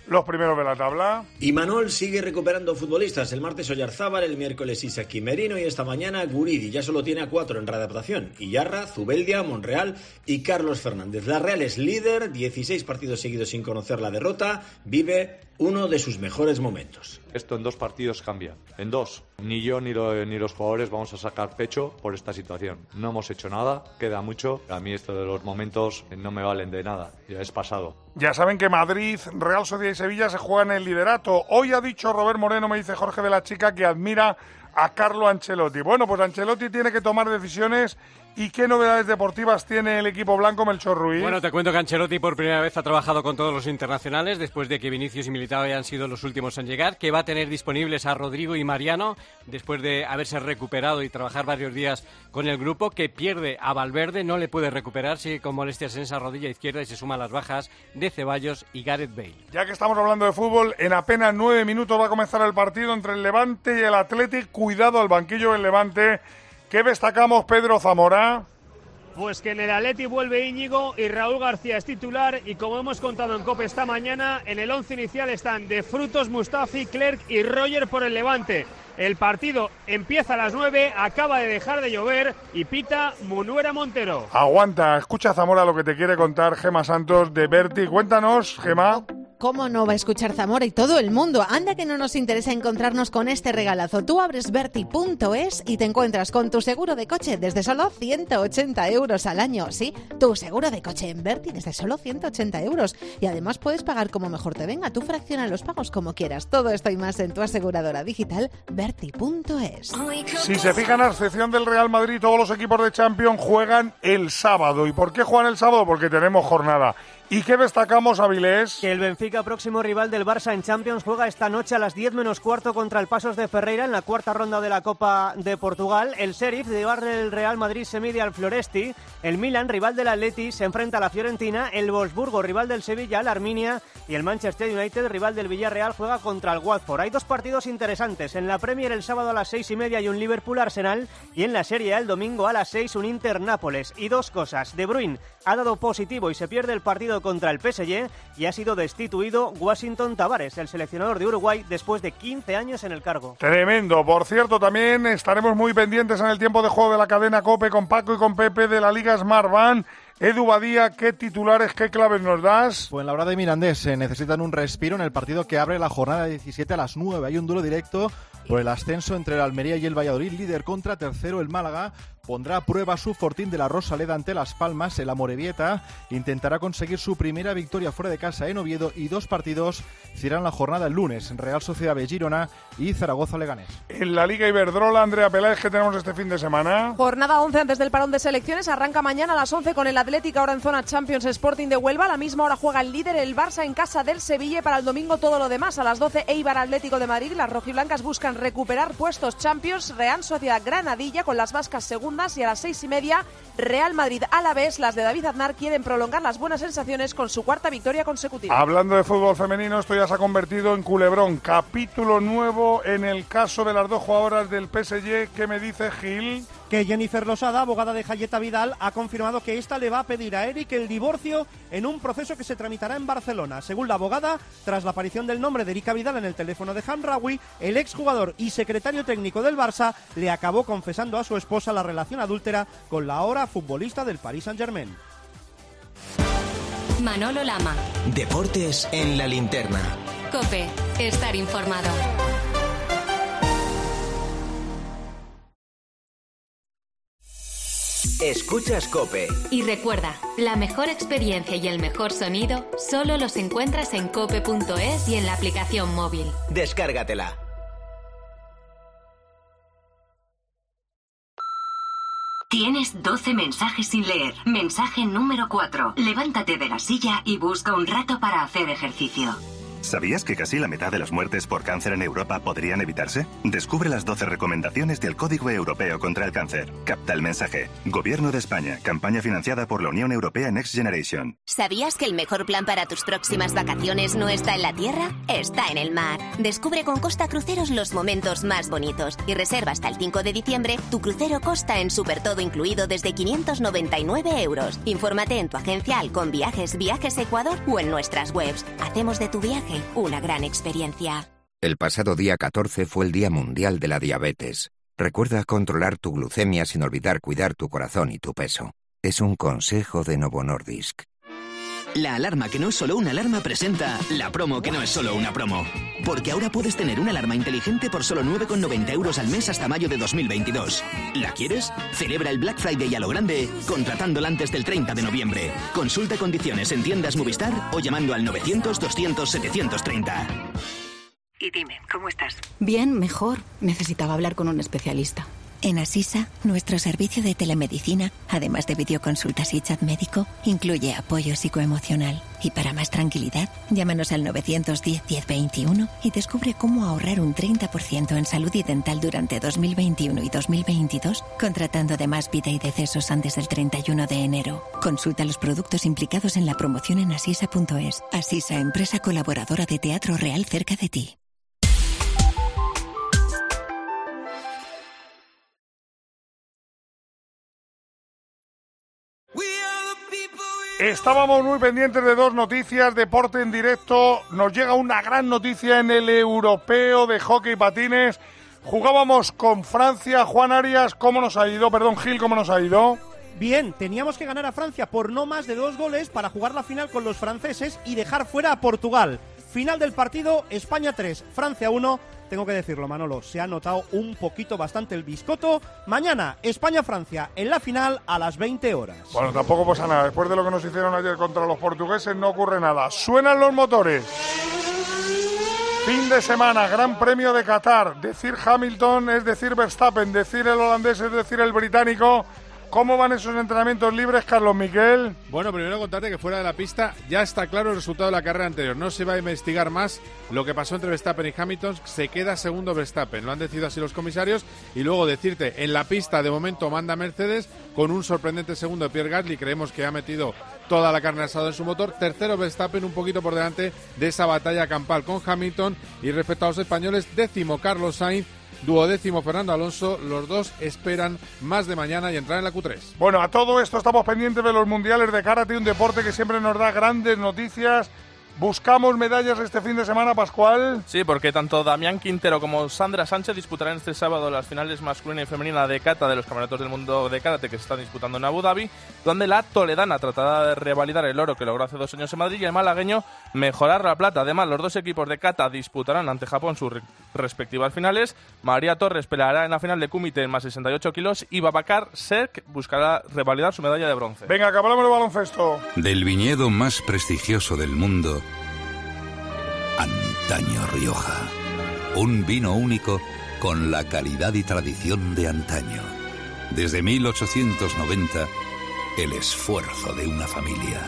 los primeros de la tabla. Imanol sigue recuperando futbolistas. El martes Oyarzábal, el miércoles Isaki Merino y esta mañana Guridi. Ya solo tiene a cuatro en readaptación. Iyarra, Zubeldia, Monreal y Carlos Fernández. La Real es líder, dieciséis partidos seguidos sin conocer la derrota. Vive uno de sus mejores momentos. Esto en dos partidos cambia. En dos. Ni yo ni, lo, ni los jugadores vamos a sacar pecho por esta situación. No hemos hecho nada, queda mucho. A mí esto de los momentos no me valen de nada. Ya es pasado. Ya saben que Madrid, Real Sociedad y Sevilla se juegan el liderato. Hoy ha dicho Robert Moreno, me dice Jorge de la Chica, que admira a Carlo Ancelotti. Bueno, pues Ancelotti tiene que tomar decisiones. ¿Y qué novedades deportivas tiene el equipo blanco, Melchor Ruiz? Bueno, te cuento que Ancelotti por primera vez ha trabajado con todos los internacionales después de que Vinicius y Militao hayan sido los últimos en llegar, que va a tener disponibles a Rodrigo y Mariano después de haberse recuperado y trabajar varios días con el grupo, que pierde a Valverde, no le puede recuperar, sigue con molestias en esa rodilla izquierda y se suman las bajas de Ceballos y Gareth Bale. Ya que estamos hablando de fútbol, en apenas nueve minutos va a comenzar el partido entre el Levante y el Athletic. Cuidado al banquillo del Levante. ¿Qué destacamos, Pedro Zamora? Pues que en el Atleti vuelve Íñigo y Raúl García es titular, y como hemos contado en COPE esta mañana, en el once inicial están De Frutos, Mustafi, Clerc y Roger por el Levante. El partido empieza a las nueve, acaba de dejar de llover y pita Munuera Montero. Aguanta, escucha Zamora lo que te quiere contar Gema Santos de Berti. Cuéntanos, Gema. ¿Cómo no va a escuchar Zamora y todo el mundo? Anda que no nos interesa encontrarnos con este regalazo. Tú abres Berti punto es y te encuentras con tu seguro de coche desde solo ciento ochenta euros al año. Sí, tu seguro de coche en Berti desde solo ciento ochenta euros. Y además puedes pagar como mejor te venga. Tú fracciona los pagos como quieras. Todo esto y más en tu aseguradora digital Berti punto es. Si se fijan, a excepción del Real Madrid, todos los equipos de Champions juegan el sábado. ¿Y por qué juegan el sábado? Porque tenemos jornada. ¿Y qué destacamos, Avilés? Que el Benfica, próximo rival del Barça en Champions, juega esta noche a las diez menos cuarto contra el Paços de Ferreira en la cuarta ronda de la Copa de Portugal. El Sheriff, rival del Real Madrid, se mide al Floresti. El Milan, rival del Atleti, se enfrenta a la Fiorentina. El Wolfsburgo, rival del Sevilla, al Arminia. Y el Manchester United, rival del Villarreal, juega contra el Watford. Hay dos partidos interesantes. En la Premier el sábado a las seis y media y un Liverpool-Arsenal. Y en la Serie A el domingo a las seis un Inter-Nápoles. Y dos cosas. De Bruyne ha dado positivo y se pierde el partido contra el P S G, y ha sido destituido Washington Tavares, el seleccionador de Uruguay, después de quince años en el cargo. Tremendo. Por cierto, también estaremos muy pendientes en el tiempo de juego de la cadena COPE con Paco y con Pepe de la Liga Smart Van. Edu Badía, ¿qué titulares, qué claves nos das? Pues en la hora de Mirandés se necesitan un respiro en el partido que abre la jornada diecisiete a las nueve. Hay un duelo directo por el ascenso entre el Almería y el Valladolid, líder contra tercero el Málaga. Pondrá a prueba su fortín de la Rosaleda ante Las Palmas. El Amorebieta intentará conseguir su primera victoria fuera de casa en Oviedo, y dos partidos cierran la jornada el lunes: Real Sociedad B Girona y Zaragoza Leganés. En la Liga Iberdrola, Andrea Peláez, ¿qué tenemos este fin de semana? Jornada once antes del parón de selecciones, arranca mañana a las once con el Atlético, ahora en zona Champions, Sporting de Huelva. A la misma hora juega el líder, el Barça, en casa del Sevilla. Y para el domingo todo lo demás, a las doce Eibar Atlético de Madrid. Las rojiblancas buscan recuperar puestos Champions, Real Sociedad Granadilla con las vascas segundas, y a las seis y media Real Madrid Alavés. Las de David Aznar quieren prolongar las buenas sensaciones con su cuarta victoria consecutiva. Hablando de fútbol femenino, esto ya se ha convertido en culebrón. Capítulo nuevo en el caso de las dos jugadoras del P S G. ¿Qué me dice Gil? Que Jennifer Losada, abogada de Jayeta Vidal, ha confirmado que ésta le va a pedir a Eric el divorcio en un proceso que se tramitará en Barcelona. Según la abogada, tras la aparición del nombre de Erika Vidal en el teléfono de Hamraoui, el exjugador y secretario técnico del Barça le acabó confesando a su esposa la relación adúltera con la ahora futbolista del Paris Saint-Germain. Manolo Lama. Deportes en la linterna. COPE. Estar informado. Escuchas COPE. Y recuerda, la mejor experiencia y el mejor sonido solo los encuentras en cope punto es y en la aplicación móvil. Descárgatela. Tienes doce mensajes sin leer. Mensaje número cuatro. Levántate de la silla y busca un rato para hacer ejercicio. ¿Sabías que casi la mitad de las muertes por cáncer en Europa podrían evitarse? Descubre las doce recomendaciones del Código Europeo contra el Cáncer. Capta el mensaje. Gobierno de España. Campaña financiada por la Unión Europea Next Generation. ¿Sabías que el mejor plan para tus próximas vacaciones no está en la tierra? Está en el mar. Descubre con Costa Cruceros los momentos más bonitos y reserva hasta el cinco de diciembre tu crucero Costa en Super Todo incluido desde quinientos noventa y nueve euros. Infórmate en tu agencia Halcón Viajes, Viajes Ecuador o en nuestras webs. Hacemos de tu viaje viaje, una gran experiencia. El pasado día catorce fue el Día Mundial de la Diabetes. Recuerda controlar tu glucemia sin olvidar cuidar tu corazón y tu peso. Es un consejo de Novo Nordisk. La alarma que no es solo una alarma presenta la promo que no es solo una promo. Porque ahora puedes tener una alarma inteligente por solo nueve con noventa euros al mes hasta mayo de dos mil veintidós. ¿La quieres? Celebra el Black Friday a lo grande contratándola antes del treinta de noviembre. Consulta condiciones en tiendas Movistar o llamando al novecientos doscientos setecientos treinta. Y dime, ¿cómo estás? Bien, mejor. Necesitaba hablar con un especialista. En Asisa, nuestro servicio de telemedicina, además de videoconsultas y chat médico, incluye apoyo psicoemocional. Y para más tranquilidad, llámanos al novecientos diez, diez veintiuno y descubre cómo ahorrar un treinta por ciento en salud y dental durante dos mil veintiuno y dos mil veintidós, contratando además vida y decesos antes del treinta y uno de enero. Consulta los productos implicados en la promoción en asisa punto es. Asisa, empresa colaboradora de Teatro Real cerca de ti. Estábamos muy pendientes de dos noticias, deporte en directo. Nos llega una gran noticia en el europeo de hockey patines. Jugábamos con Francia. Juan Arias, ¿cómo nos ha ido? Perdón, Gil, ¿cómo nos ha ido? Bien, teníamos que ganar a Francia por no más de dos goles para jugar la final con los franceses y dejar fuera a Portugal. Final del partido, España tres, Francia uno. Tengo que decirlo, Manolo, se ha notado un poquito bastante el biscoto. Mañana, España-Francia en la final a las veinte horas. Bueno, tampoco pasa nada. Después de lo que nos hicieron ayer contra los portugueses, no ocurre nada. Suenan los motores. Fin de semana, Gran Premio de Qatar. Decir Hamilton es decir Verstappen, decir el holandés es decir el británico. ¿Cómo van esos entrenamientos libres, Carlos Miquel? Bueno, primero contarte que fuera de la pista ya está claro el resultado de la carrera anterior. No se va a investigar más lo que pasó entre Verstappen y Hamilton. Se queda segundo Verstappen. Lo han decidido así los comisarios. Y luego decirte, en la pista de momento manda Mercedes con un sorprendente segundo de Pierre Gasly. Creemos que ha metido toda la carne asada en su motor. Tercero Verstappen, un poquito por delante de esa batalla campal con Hamilton. Y respecto a los españoles, décimo Carlos Sainz. Duodécimo Fernando Alonso, los dos esperan más de mañana y entrar en la Q tres. Bueno, a todo esto estamos pendientes de los mundiales de karate, un deporte que siempre nos da grandes noticias. ¿Buscamos medallas este fin de semana, Pascual? Sí, porque tanto Damián Quintero como Sandra Sánchez disputarán este sábado las finales masculina y femenina de kata de los campeonatos del mundo de karate que se están disputando en Abu Dhabi, donde la toledana tratará de revalidar el oro que logró hace dos años en Madrid y el malagueño mejorar la plata. Además, los dos equipos de kata disputarán ante Japón sus respectivas finales. María Torres peleará en la final de kumite en más sesenta y ocho kilos y Babacar Serk buscará revalidar su medalla de bronce. Venga, que hablamos de baloncesto. Del viñedo más prestigioso del mundo, Antaño Rioja. Un vino único con la calidad y tradición de antaño. Desde mil ochocientos noventa, el esfuerzo de una familia.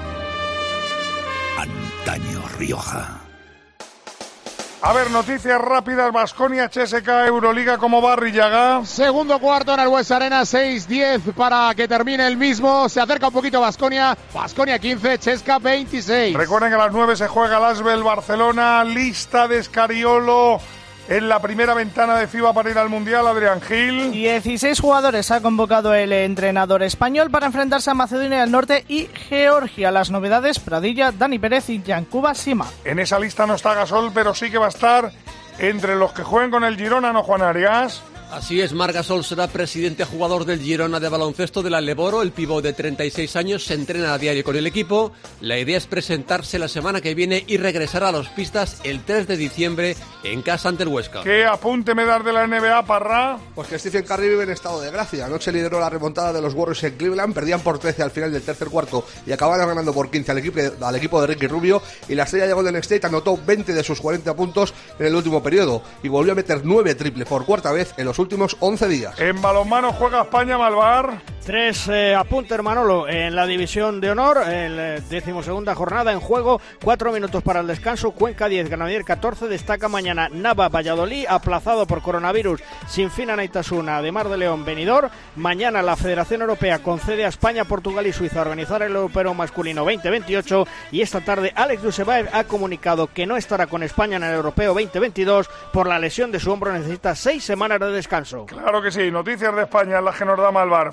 Antaño Rioja. A ver, noticias rápidas. Baskonia, C S K A, Euroliga, ¿cómo va, Rillaga? Segundo cuarto en el Buesa Arena, seis diez para que termine el mismo. Se acerca un poquito Baskonia. Baskonia quince, C S K A veintiséis. Recuerden que a las nueve se juega el Asbel Barcelona. Lista de Escariolo en la primera ventana de FIBA para ir al Mundial, Adrián Gil. dieciséis jugadores ha convocado el entrenador español para enfrentarse a Macedonia del Norte y Georgia. Las novedades, Pradilla, Dani Pérez y Yankuba Sima. En esa lista no está Gasol, pero sí que va a estar entre los que jueguen con el Girona, ¿no, Juan Arias? Así es, Marc Gasol será presidente jugador del Girona de baloncesto de la Leboro. El pívot de treinta y seis años se entrena a diario con el equipo. La idea es presentarse la semana que viene y regresar a las pistas el tres de diciembre en casa ante el Huesca. ¿Qué apunte me das de la N B A, Parra? Pues que Stephen Curry vive en estado de gracia. Anoche lideró la remontada de los Warriors en Cleveland, perdían por trece al final del tercer cuarto y acabaron ganando por quince al equipo, al equipo de Ricky Rubio, y la estrella de Golden State anotó veinte de sus cuarenta puntos en el último periodo y volvió a meter nueve triples por cuarta vez en los últimos once días. En balonmano juega España, Malvar. Tres eh, apuntes, Manolo, en la división de honor, el eh, decimosegunda jornada en juego, cuatro minutos para el descanso, Cuenca diez, Granadier catorce, destaca mañana Nava Valladolid, aplazado por coronavirus, sin fin a Naitasuna, de Mar de León, Benidorm. Mañana la Federación Europea concede a España, Portugal y Suiza a organizar el europeo masculino veinte veintiocho, y esta tarde Alex Dusebaev ha comunicado que no estará con España en el europeo veinte veintidós por la lesión de su hombro, necesita seis semanas de descanso. Claro que sí, noticias de España en las que nos da Malvar. Fútbol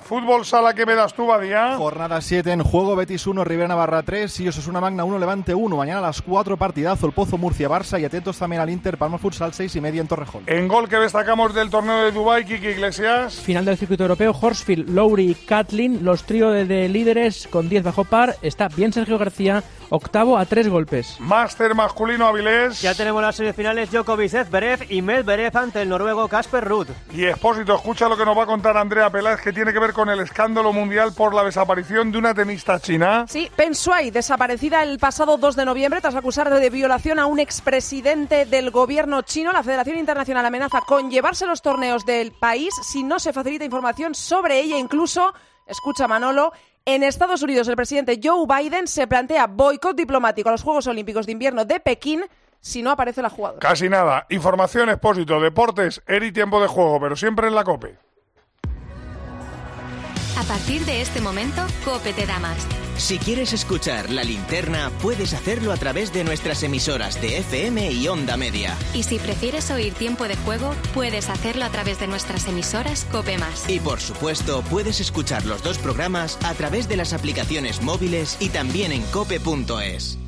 Sala, ¿qué me das tú, Badía? Jornada siete en juego, Betis uno, Rivera Navarra tres y Osasuna Magna uno, Levante uno. Mañana a las cuatro, partidazo, el Pozo Murcia Barça y atentos también al Inter Palma Futsal seis y media en Torrejón. En gol que destacamos del torneo de Dubái, Kiki Iglesias. Final del circuito europeo, Horsfield, Lowry y Catlin, los tríos de, de líderes con diez bajo par. Está bien Sergio García, octavo a tres golpes. Máster masculino, Avilés. Ya tenemos las semifinales, Djokovic, Zverev y Medvedev ante el noruego Casper Ruud. Y Expósito, escucha lo que nos va a contar Andrea Peláez, que tiene que ver con el escándalo mundial por la desaparición de una tenista china. Sí, Peng Shuai, desaparecida el pasado dos de noviembre tras acusar de violación a un expresidente del gobierno chino. La Federación Internacional amenaza con llevarse los torneos del país si no se facilita información sobre ella. Incluso, escucha Manolo, en Estados Unidos el presidente Joe Biden se plantea boicot diplomático a los Juegos Olímpicos de Invierno de Pekín si no aparece la jugadora. Casi nada. Información, Expósito, deportes, Eri, tiempo de juego, pero siempre en la COPE. A partir de este momento, COPE te da más. Si quieres escuchar La Linterna, puedes hacerlo a través de nuestras emisoras de F M y Onda Media. Y si prefieres oír tiempo de juego, puedes hacerlo a través de nuestras emisoras COPE más. Y por supuesto, puedes escuchar los dos programas a través de las aplicaciones móviles y también en cope punto es.